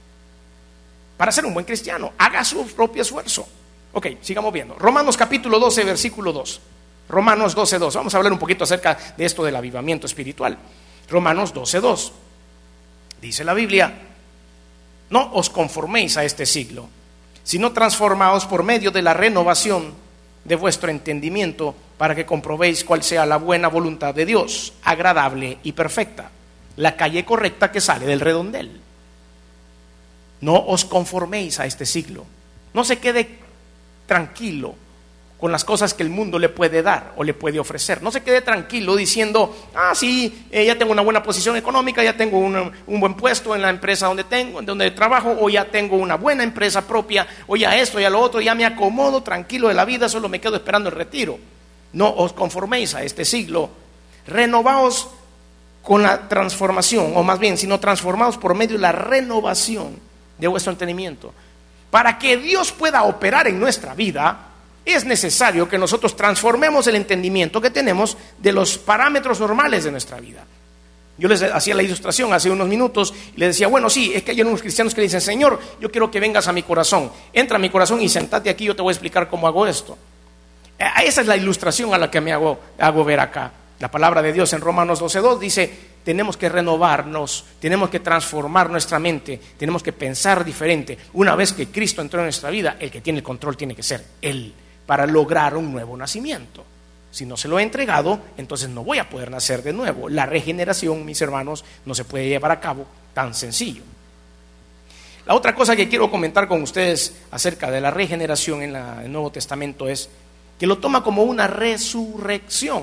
para ser un buen cristiano. Haga su propio esfuerzo. Ok, sigamos viendo. Romanos capítulo 12, versículo 2. Romanos 12:2. Vamos a hablar un poquito acerca de esto del avivamiento espiritual. Romanos 12:2. Dice la Biblia: no os conforméis a este siglo, sino transformaos por medio de la renovación de vuestro entendimiento, para que comprobéis cuál sea la buena voluntad de Dios, agradable y perfecta. La calle correcta que sale del redondel. No os conforméis a este siglo. No se quede tranquilo con las cosas que el mundo le puede dar o le puede ofrecer. No se quede tranquilo diciendo: sí, ya tengo una buena posición económica, ya tengo un buen puesto en la empresa donde trabajo, o ya tengo una buena empresa propia, o ya esto, ya lo otro, ya me acomodo tranquilo de la vida, solo me quedo esperando el retiro. No os conforméis a este siglo, renovaos con la transformación, o más bien, sino transformaos por medio de la renovación de vuestro entendimiento. Para que Dios pueda operar en nuestra vida, es necesario que nosotros transformemos el entendimiento que tenemos de los parámetros normales de nuestra vida. Yo les hacía la ilustración hace unos minutos y les decía, bueno, sí, es que hay unos cristianos que dicen, Señor, yo quiero que vengas a mi corazón. Entra a mi corazón y sentate aquí, yo te voy a explicar cómo hago esto. Esa es la ilustración a la que me hago ver acá. La palabra de Dios en Romanos 12:2 dice, tenemos que renovarnos, tenemos que transformar nuestra mente, tenemos que pensar diferente. Una vez que Cristo entró en nuestra vida, el que tiene el control tiene que ser Él, para lograr un nuevo nacimiento. Si no se lo he entregado, entonces no voy a poder nacer de nuevo. La regeneración, mis hermanos, no se puede llevar a cabo tan sencillo. La otra cosa que quiero comentar con ustedes acerca de la regeneración en el Nuevo Testamento es que lo toma como una resurrección,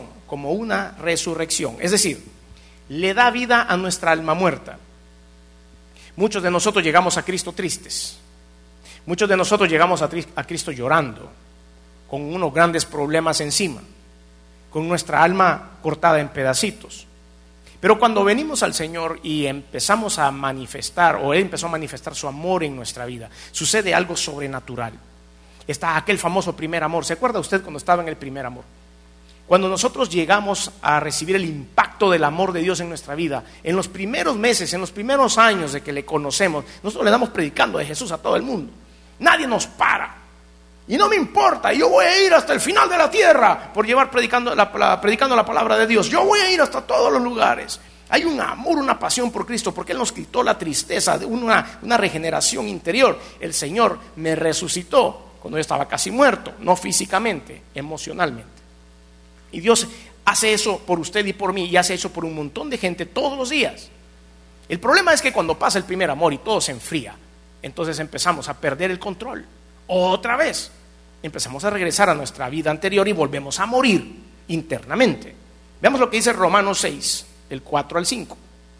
es decir, le da vida a nuestra alma muerta. Muchos de nosotros llegamos a Cristo tristes, muchos de nosotros llegamos a Cristo llorando, con unos grandes problemas encima, con nuestra alma cortada en pedacitos. Pero cuando venimos al Señor y empezamos a manifestar, o Él empezó a manifestar su amor en nuestra vida, sucede algo sobrenatural. Está aquel famoso primer amor. ¿Se acuerda usted cuando estaba en el primer amor? Cuando nosotros llegamos a recibir el impacto del amor de Dios en nuestra vida, en los primeros meses, en los primeros años de que le conocemos, nosotros le damos predicando de Jesús a todo el mundo. Nadie nos para. Y no me importa, yo voy a ir hasta el final de la tierra por llevar predicando la palabra de Dios. Yo voy a ir hasta todos los lugares. Hay un amor, una pasión por Cristo, porque Él nos quitó la tristeza de una regeneración interior. El Señor me resucitó cuando yo estaba casi muerto, no físicamente, emocionalmente. Y Dios hace eso por usted y por mí, y hace eso por un montón de gente todos los días. El problema es que cuando pasa el primer amor y todo se enfría, entonces empezamos a perder el control. Otra vez empezamos a regresar a nuestra vida anterior y volvemos a morir internamente. Veamos lo que dice Romanos 6, del 4 al 5.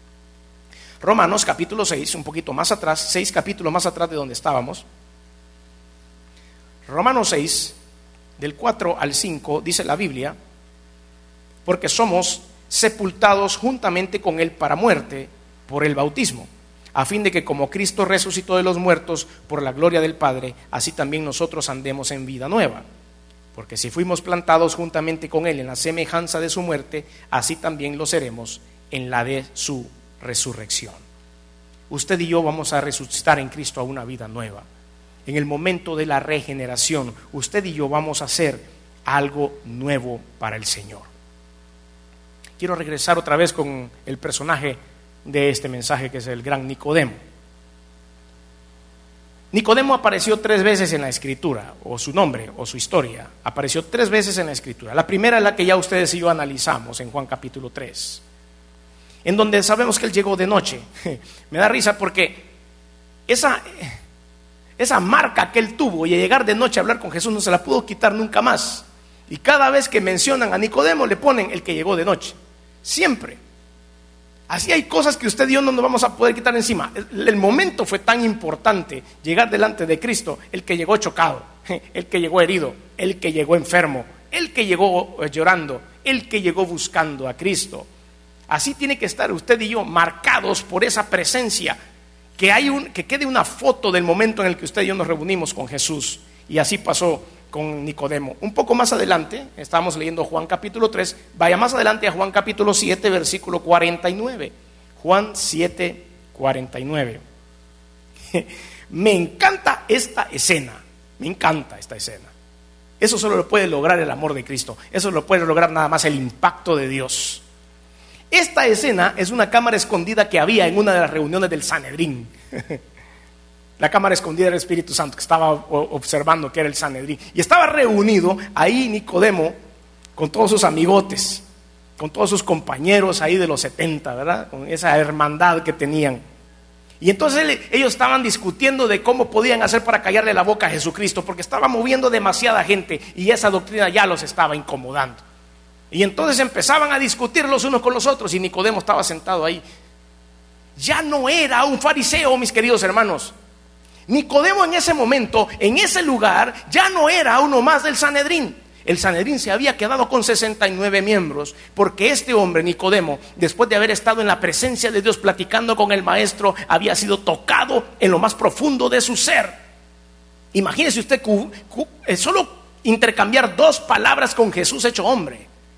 Romanos capítulo 6, un poquito más atrás, 6 capítulos más atrás de donde estábamos. Romanos 6, del 4 al 5, dice la Biblia, porque somos sepultados juntamente con Él para muerte por el bautismo, a fin de que como Cristo resucitó de los muertos por la gloria del Padre, así también nosotros andemos en vida nueva. Porque si fuimos plantados juntamente con Él en la semejanza de su muerte, así también lo seremos en la de su resurrección. Usted y yo vamos a resucitar en Cristo a una vida nueva. En el momento de la regeneración, usted y yo vamos a hacer algo nuevo para el Señor. Quiero regresar otra vez con el personaje de este mensaje, que es el gran Nicodemo. Nicodemo apareció 3 veces en la Escritura, o su nombre, o su historia, apareció 3 veces en la Escritura. La primera es la que ya ustedes y yo analizamos en Juan capítulo 3, en donde sabemos que él llegó de noche. Me da risa porque esa marca que él tuvo y a llegar de noche a hablar con Jesús no se la pudo quitar nunca más. Y cada vez que mencionan a Nicodemo le ponen el que llegó de noche, siempre. Así hay cosas que usted y yo no nos vamos a poder quitar encima. El momento fue tan importante, llegar delante de Cristo, el que llegó chocado, el que llegó herido, el que llegó enfermo, el que llegó llorando, el que llegó buscando a Cristo. Así tiene que estar usted y yo marcados por esa presencia, que quede una foto del momento en el que usted y yo nos reunimos con Jesús. Y así pasó con Nicodemo. Un poco más adelante, estamos leyendo Juan capítulo 3, vaya más adelante a Juan capítulo 7, versículo 49. Juan 7, 49. Me encanta esta escena. Eso solo lo puede lograr el amor de Cristo. Eso lo puede lograr nada más el impacto de Dios. Esta escena es una cámara escondida que había en una de las reuniones del Sanedrín. La cámara escondida del Espíritu Santo, que estaba observando que era el Sanedrín. Y estaba reunido ahí Nicodemo con todos sus amigotes, con todos sus compañeros ahí de los 70, ¿verdad? Con esa hermandad que tenían. Y entonces ellos estaban discutiendo de cómo podían hacer para callarle la boca a Jesucristo, porque estaba moviendo demasiada gente y esa doctrina ya los estaba incomodando. Y entonces empezaban a discutir los unos con los otros y Nicodemo estaba sentado ahí. Ya no era un fariseo, mis queridos hermanos. Nicodemo en ese momento, en ese lugar, ya no era uno más del Sanedrín. El Sanedrín se había quedado con 69 miembros, porque este hombre, Nicodemo, después de haber estado en la presencia de Dios platicando con el maestro, había sido tocado en lo más profundo de su ser. Imagínese usted solo intercambiar 2 palabras con Jesús hecho hombre.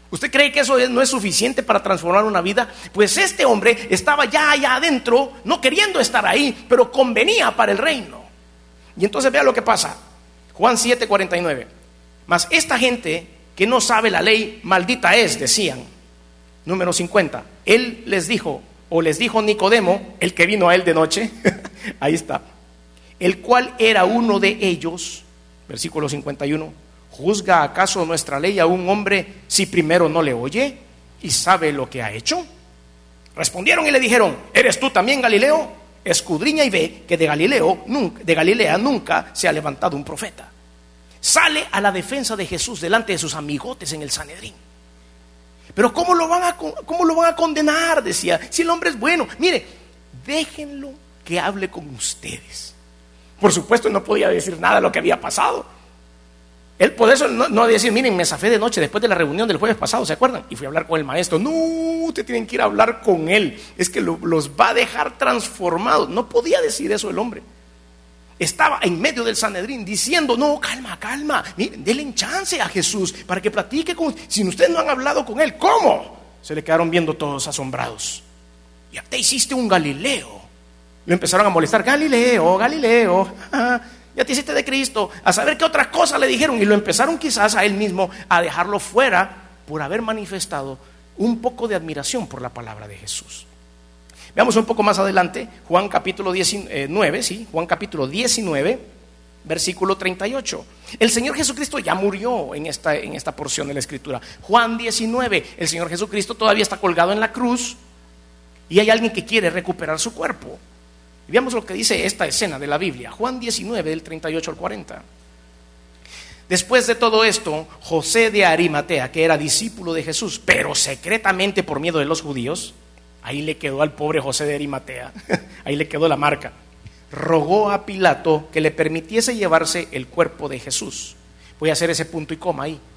¿Usted cree que eso no es suficiente para transformar una vida? Pues este hombre estaba ya allá adentro, no queriendo estar ahí, pero convenía para el reino. Y entonces vea lo que pasa. Juan 7:49. Mas esta gente que no sabe la ley, maldita es, decían. Número 50. Él les dijo Nicodemo, el que vino a él de noche, ahí está, el cual era uno de ellos, versículo 51, ¿juzga acaso nuestra ley a un hombre si primero no le oye y sabe lo que ha hecho? Respondieron y le dijeron, ¿eres tú también Galileo? Escudriña y ve que de Galilea nunca se ha levantado un profeta. Sale a la defensa de Jesús delante de sus amigotes en el Sanedrín. Pero ¿cómo lo van a condenar? Decía, si el hombre es bueno. Mire, déjenlo que hable con ustedes. Por supuesto no podía decir nada de lo que había pasado. Él por eso no decir, miren, me zafé de noche después de la reunión del jueves pasado, ¿se acuerdan? Y fui a hablar con el maestro. No, ustedes tienen que ir a hablar con él. Es que los va a dejar transformados. No podía decir eso el hombre. Estaba en medio del Sanedrín diciendo, no, calma, miren, denle chance a Jesús para que platique con... Si ustedes no han hablado con él, ¿cómo? Se le quedaron viendo todos asombrados. Ya te hiciste un Galileo. Lo empezaron a molestar, Galileo, ya te hiciste de Cristo. A saber qué otra cosa le dijeron. Y lo empezaron quizás a él mismo a dejarlo fuera por haber manifestado un poco de admiración por la palabra de Jesús. Veamos un poco más adelante, Juan capítulo 19, Juan capítulo 19, versículo 38. El Señor Jesucristo ya murió en esta porción de la Escritura. Juan 19, el Señor Jesucristo todavía está colgado en la cruz y hay alguien que quiere recuperar su cuerpo. Y veamos lo que dice esta escena de la Biblia, Juan 19, del 38 al 40. Después de todo esto, José de Arimatea, que era discípulo de Jesús, pero secretamente por miedo de los judíos, ahí le quedó al pobre José de Arimatea, ahí le quedó la marca, rogó a Pilato que le permitiese llevarse el cuerpo de Jesús. Voy a hacer ese punto y coma ahí.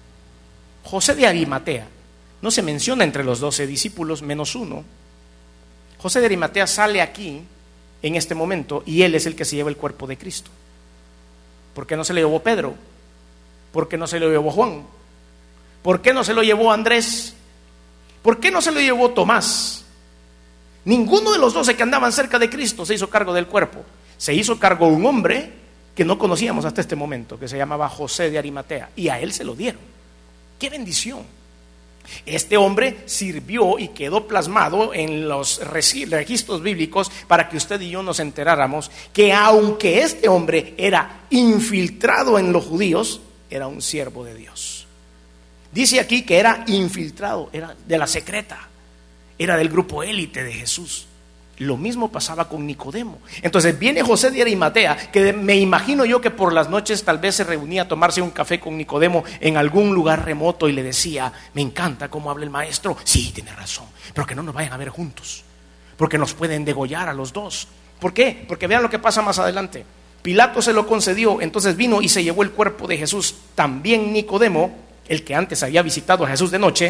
José de Arimatea no se menciona entre los 12 discípulos menos uno. José de Arimatea sale aquí en este momento y él es el que se lleva el cuerpo de Cristo. ¿Por qué no se lo llevó Pedro? ¿Por qué no se lo llevó Juan? ¿Por qué no se lo llevó Andrés? ¿Por qué no se lo llevó Tomás? Ninguno de los 12 que andaban cerca de Cristo se hizo cargo del cuerpo. Se hizo cargo un hombre que no conocíamos hasta este momento, que se llamaba José de Arimatea, y a él se lo dieron. ¡Qué bendición! Este hombre sirvió y quedó plasmado en los registros bíblicos para que usted y yo nos enteráramos que aunque este hombre era infiltrado en los judíos, era un siervo de Dios. Dice aquí que era infiltrado, era de la secreta, era del grupo élite de Jesús. Lo mismo pasaba con Nicodemo. Entonces viene José de Arimatea, que me imagino yo que por las noches tal vez se reunía a tomarse un café con Nicodemo en algún lugar remoto y le decía, me encanta cómo habla el maestro. Sí, tiene razón, pero que no nos vayan a ver juntos, porque nos pueden degollar a los dos. ¿Por qué? Porque vean lo que pasa más adelante. Pilato se lo concedió, entonces vino y se llevó el cuerpo de Jesús. También Nicodemo, el que antes había visitado a Jesús de noche,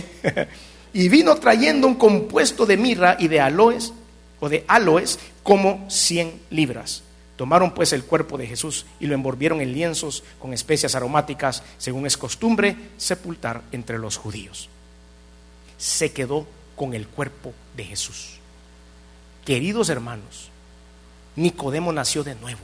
y vino trayendo un compuesto de mirra y de aloes como 100 libras. Tomaron pues el cuerpo de Jesús y lo envolvieron en lienzos con especias aromáticas, según es costumbre sepultar entre los judíos. Se quedó con el cuerpo de Jesús. Queridos hermanos, Nicodemo nació de nuevo.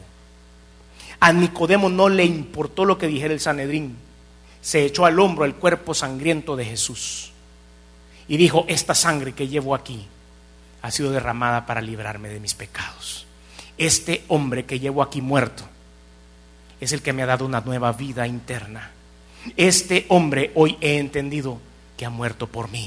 A Nicodemo no le importó lo que dijera el Sanedrín. Se echó al hombro el cuerpo sangriento de Jesús y dijo, esta sangre que llevo aquí ha sido derramada para librarme de mis pecados. Este hombre que llevo aquí muerto es el que me ha dado una nueva vida interna. Este hombre hoy he entendido que ha muerto por mí.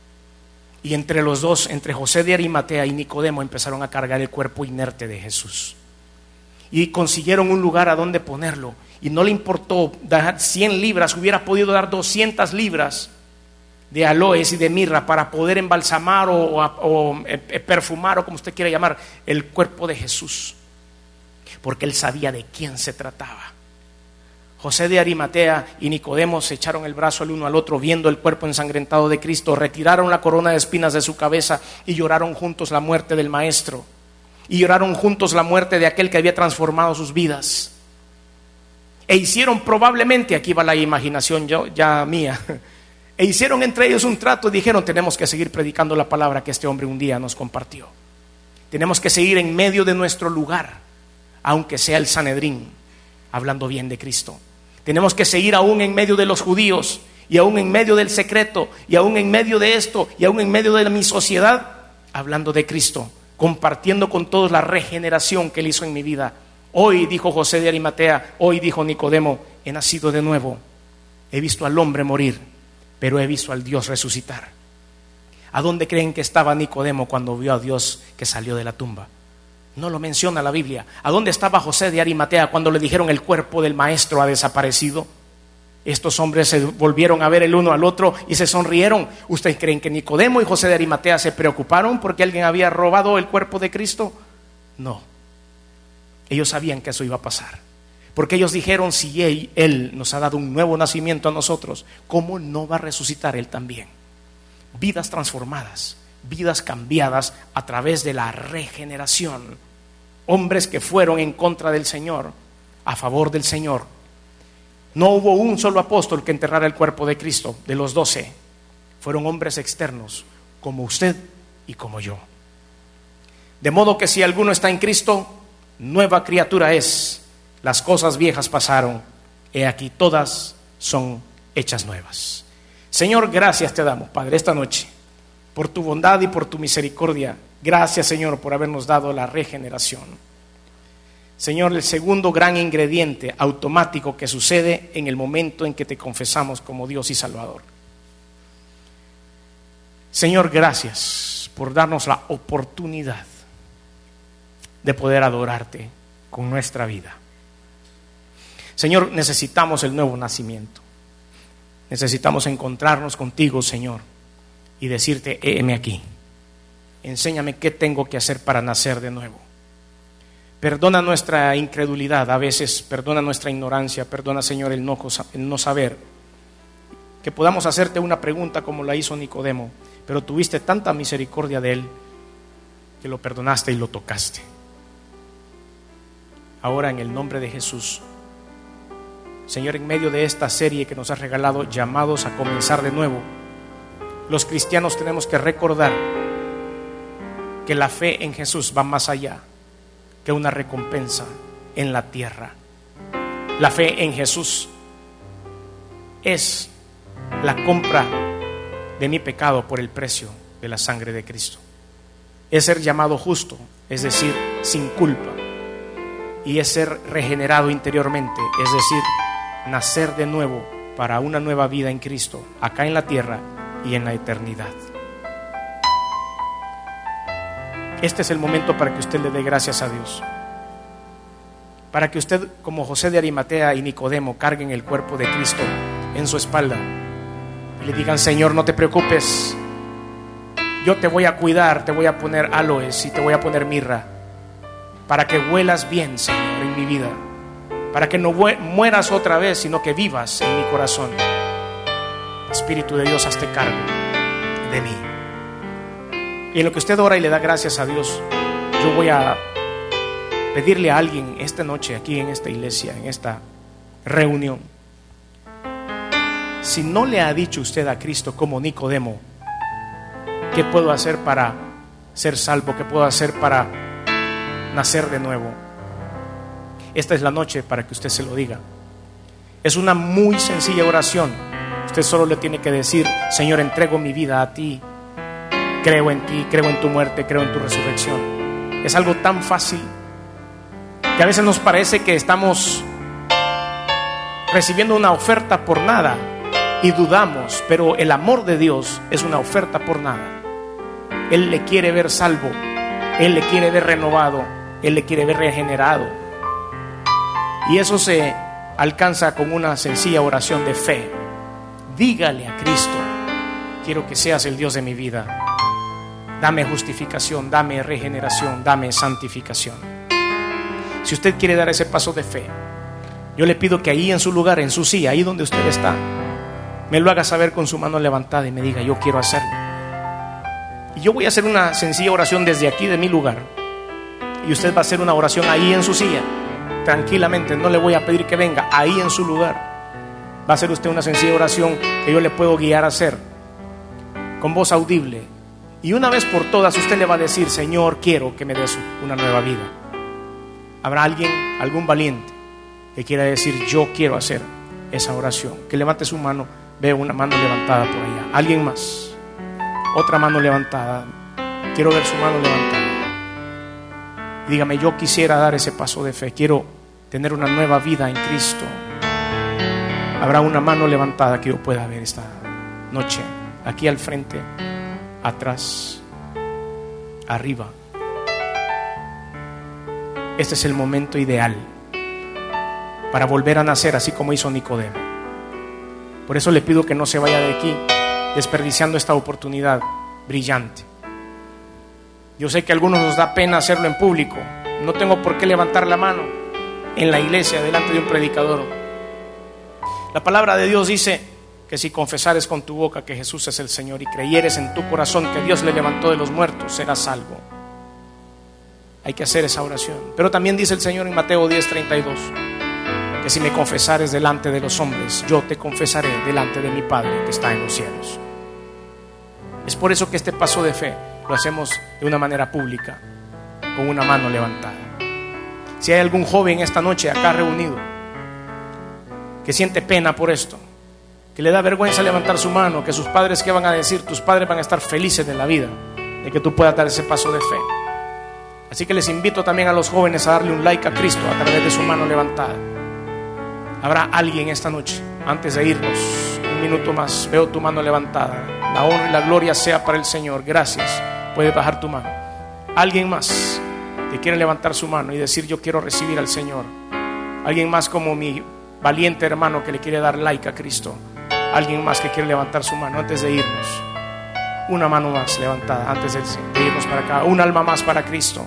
Y entre los dos, entre José de Arimatea y Nicodemo, empezaron a cargar el cuerpo inerte de Jesús. Y consiguieron un lugar a donde ponerlo. Y no le importó dar 100 libras, hubiera podido dar 200 libras de aloes y de mirra para poder embalsamar o perfumar, o como usted quiera llamar, el cuerpo de Jesús, porque él sabía de quién se trataba. José de Arimatea y Nicodemo se echaron el brazo el uno al otro viendo el cuerpo ensangrentado de Cristo, retiraron la corona de espinas de su cabeza y lloraron juntos la muerte del maestro, y lloraron juntos la muerte de aquel que había transformado sus vidas, e hicieron probablemente, aquí va la imaginación ya mía, E hicieron entre ellos un trato y dijeron: tenemos que seguir predicando la palabra que este hombre un día nos compartió. Tenemos que seguir en medio de nuestro lugar, aunque sea el Sanedrín, hablando bien de Cristo. Tenemos que seguir aún en medio de los judíos, y aún en medio del secreto, y aún en medio de esto, y aún en medio de mi sociedad, hablando de Cristo, compartiendo con todos la regeneración que Él hizo en mi vida. Hoy, dijo José de Arimatea, hoy dijo Nicodemo, he nacido de nuevo. He visto al hombre morir, pero he visto al Dios resucitar. ¿A dónde creen que estaba Nicodemo cuando vio a Dios que salió de la tumba? No lo menciona la Biblia. ¿A dónde estaba José de Arimatea cuando le dijeron: el cuerpo del maestro ha desaparecido? Estos hombres se volvieron a ver el uno al otro y se sonrieron. ¿Ustedes creen que Nicodemo y José de Arimatea se preocuparon porque alguien había robado el cuerpo de Cristo? No. Ellos sabían que eso iba a pasar, porque ellos dijeron: si Él nos ha dado un nuevo nacimiento a nosotros, ¿cómo no va a resucitar Él también? Vidas transformadas, vidas cambiadas a través de la regeneración. Hombres que fueron en contra del Señor, a favor del Señor. No hubo un solo apóstol que enterrara el cuerpo de Cristo. De los 12 fueron hombres externos, como usted y como yo. De modo que si alguno está en Cristo, nueva criatura es. Las cosas viejas pasaron, he aquí todas son hechas nuevas. Señor, gracias te damos, Padre, esta noche, por tu bondad y por tu misericordia. Gracias, Señor, por habernos dado la regeneración. Señor, el segundo gran ingrediente automático que sucede en el momento en que te confesamos como Dios y Salvador. Señor, gracias por darnos la oportunidad de poder adorarte con nuestra vida. Señor, necesitamos el nuevo nacimiento. Necesitamos encontrarnos contigo, Señor, y decirte: heme aquí. Enséñame qué tengo que hacer para nacer de nuevo. Perdona nuestra incredulidad a veces, perdona nuestra ignorancia, perdona, Señor, el no saber. Que podamos hacerte una pregunta como la hizo Nicodemo, pero tuviste tanta misericordia de él que lo perdonaste y lo tocaste. Ahora, en el nombre de Jesús, Señor, en medio de esta serie que nos has regalado, llamados a comenzar de nuevo, los cristianos tenemos que recordar que la fe en Jesús va más allá que una recompensa en la tierra. La fe en Jesús es la compra de mi pecado por el precio de la sangre de Cristo. Es ser llamado justo, es decir, sin culpa, y es ser regenerado interiormente, es decir, nacer de nuevo para una nueva vida en Cristo, acá en la tierra y en la eternidad. Este es el momento para que usted le dé gracias a Dios, para que usted, como José de Arimatea y Nicodemo, carguen el cuerpo de Cristo en su espalda y le digan: Señor, no te preocupes, yo te voy a cuidar, te voy a poner aloes y te voy a poner mirra para que huelas bien, Señor, en mi vida, para que no mueras otra vez, sino que vivas en mi corazón. Espíritu de Dios, hazte cargo de mí. Y en lo que usted ora y le da gracias a Dios, yo voy a pedirle a alguien esta noche, aquí en esta iglesia, en esta reunión, si no le ha dicho usted a Cristo como Nicodemo: ¿qué puedo hacer para ser salvo? ¿Qué puedo hacer para nacer de nuevo? Esta es la noche para que usted se lo diga. Es una muy sencilla oración. Usted solo le tiene que decir: Señor, entrego mi vida a ti, creo en ti, creo en tu muerte, creo en tu resurrección. Es algo tan fácil que a veces nos parece que estamos recibiendo una oferta por nada y dudamos, pero el amor de Dios es una oferta por nada. Él le quiere ver salvo, Él le quiere ver renovado, Él le quiere ver regenerado. Y eso se alcanza con una sencilla oración de fe. Dígale a Cristo: quiero que seas el Dios de mi vida. Dame justificación, dame regeneración, dame santificación. Si usted quiere dar ese paso de fe, yo le pido que ahí en su lugar, en su silla, ahí donde usted está, me lo haga saber con su mano levantada y me diga: yo quiero hacerlo. Y yo voy a hacer una sencilla oración desde aquí de mi lugar, y usted va a hacer una oración ahí en su silla, tranquilamente. No le voy a pedir que venga, ahí en su lugar. Va a hacer usted una sencilla oración que yo le puedo guiar a hacer con voz audible. Y una vez por todas usted le va a decir: Señor, quiero que me des una nueva vida. ¿Habrá alguien, algún valiente que quiera decir: yo quiero hacer esa oración? Que levante su mano. Veo una mano levantada por allá. ¿Alguien más? Otra mano levantada. Quiero ver su mano levantada. Dígame: yo quisiera dar ese paso de fe. Quiero tener una nueva vida en Cristo. Habrá una mano levantada que yo pueda ver esta noche. Aquí al frente, atrás, arriba. Este es el momento ideal para volver a nacer, así como hizo Nicodemo. Por eso le pido que no se vaya de aquí desperdiciando esta oportunidad brillante. Yo sé que a algunos nos da pena hacerlo en público. No tengo por qué levantar la mano en la iglesia delante de un predicador. La palabra de Dios dice que si confesares con tu boca que Jesús es el Señor y creyeres en tu corazón que Dios le levantó de los muertos, serás salvo. Hay que hacer esa oración. Pero también dice el Señor en Mateo 10:32 que si me confesares delante de los hombres, yo te confesaré delante de mi Padre que está en los cielos. Es por eso que este paso de fe lo hacemos de una manera pública, con una mano levantada. Si hay algún joven esta noche acá reunido que siente pena por esto, que le da vergüenza levantar su mano, que sus padres, ¿qué van a decir? Tus padres van a estar felices de la vida, de que tú puedas dar ese paso de fe. Así que les invito también a los jóvenes a darle un like a Cristo a través de su mano levantada. Habrá alguien esta noche, antes de irnos, un minuto más, veo tu mano levantada. La honra y la gloria sea para el Señor. Gracias. Puedes bajar tu mano. Alguien más que quiere levantar su mano y decir: yo quiero recibir al Señor. Alguien más como mi valiente hermano que le quiere dar like a Cristo. Alguien más que quiere levantar su mano antes de irnos. Una mano más levantada antes de irnos para acá. Un alma más para Cristo.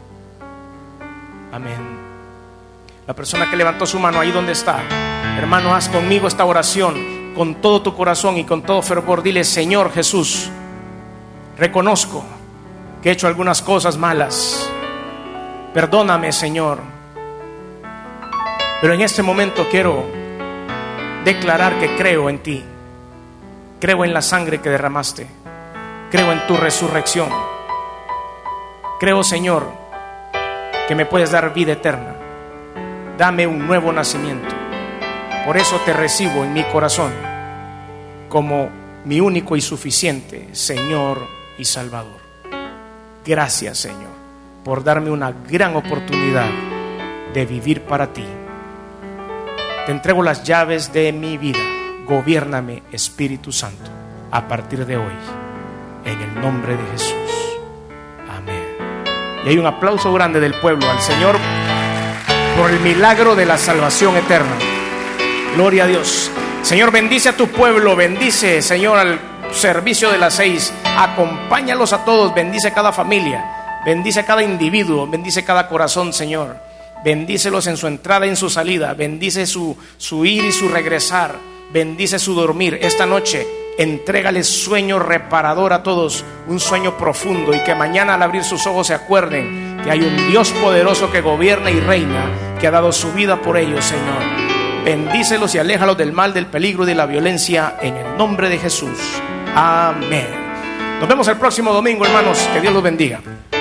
Amén. La persona que levantó su mano ahí donde está, hermano, haz conmigo esta oración con todo tu corazón y con todo fervor. Dile: Señor Jesús, reconozco que he hecho algunas cosas malas. Perdóname, Señor. Pero en este momento quiero declarar que creo en ti. Creo en la sangre que derramaste. Creo en tu resurrección. Creo, Señor, que me puedes dar vida eterna. Dame un nuevo nacimiento. Por eso te recibo en mi corazón como mi único y suficiente Señor y Salvador. Gracias, Señor, por darme una gran oportunidad de vivir para ti. Te entrego las llaves de mi vida. Gobiérname, Espíritu Santo, a partir de hoy, en el nombre de Jesús. Amén. Y hay un aplauso grande del pueblo al Señor por el milagro de la salvación eterna. Gloria a Dios. Señor, bendice a tu pueblo. Bendice, Señor, al servicio de las 6. Acompáñalos a todos. Bendice cada familia. Bendice cada individuo. Bendice cada corazón, Señor. Bendícelos en su entrada y en su salida. Bendice su ir y su regresar. Bendice su dormir. Esta noche entrégales sueño reparador a todos, un sueño profundo, y que mañana al abrir sus ojos se acuerden que hay un Dios poderoso que gobierna y reina, que ha dado su vida por ellos, Señor. Bendícelos y aléjalos del mal, del peligro y de la violencia, en el nombre de Jesús. Amén. Nos vemos el próximo domingo, hermanos. Que Dios los bendiga.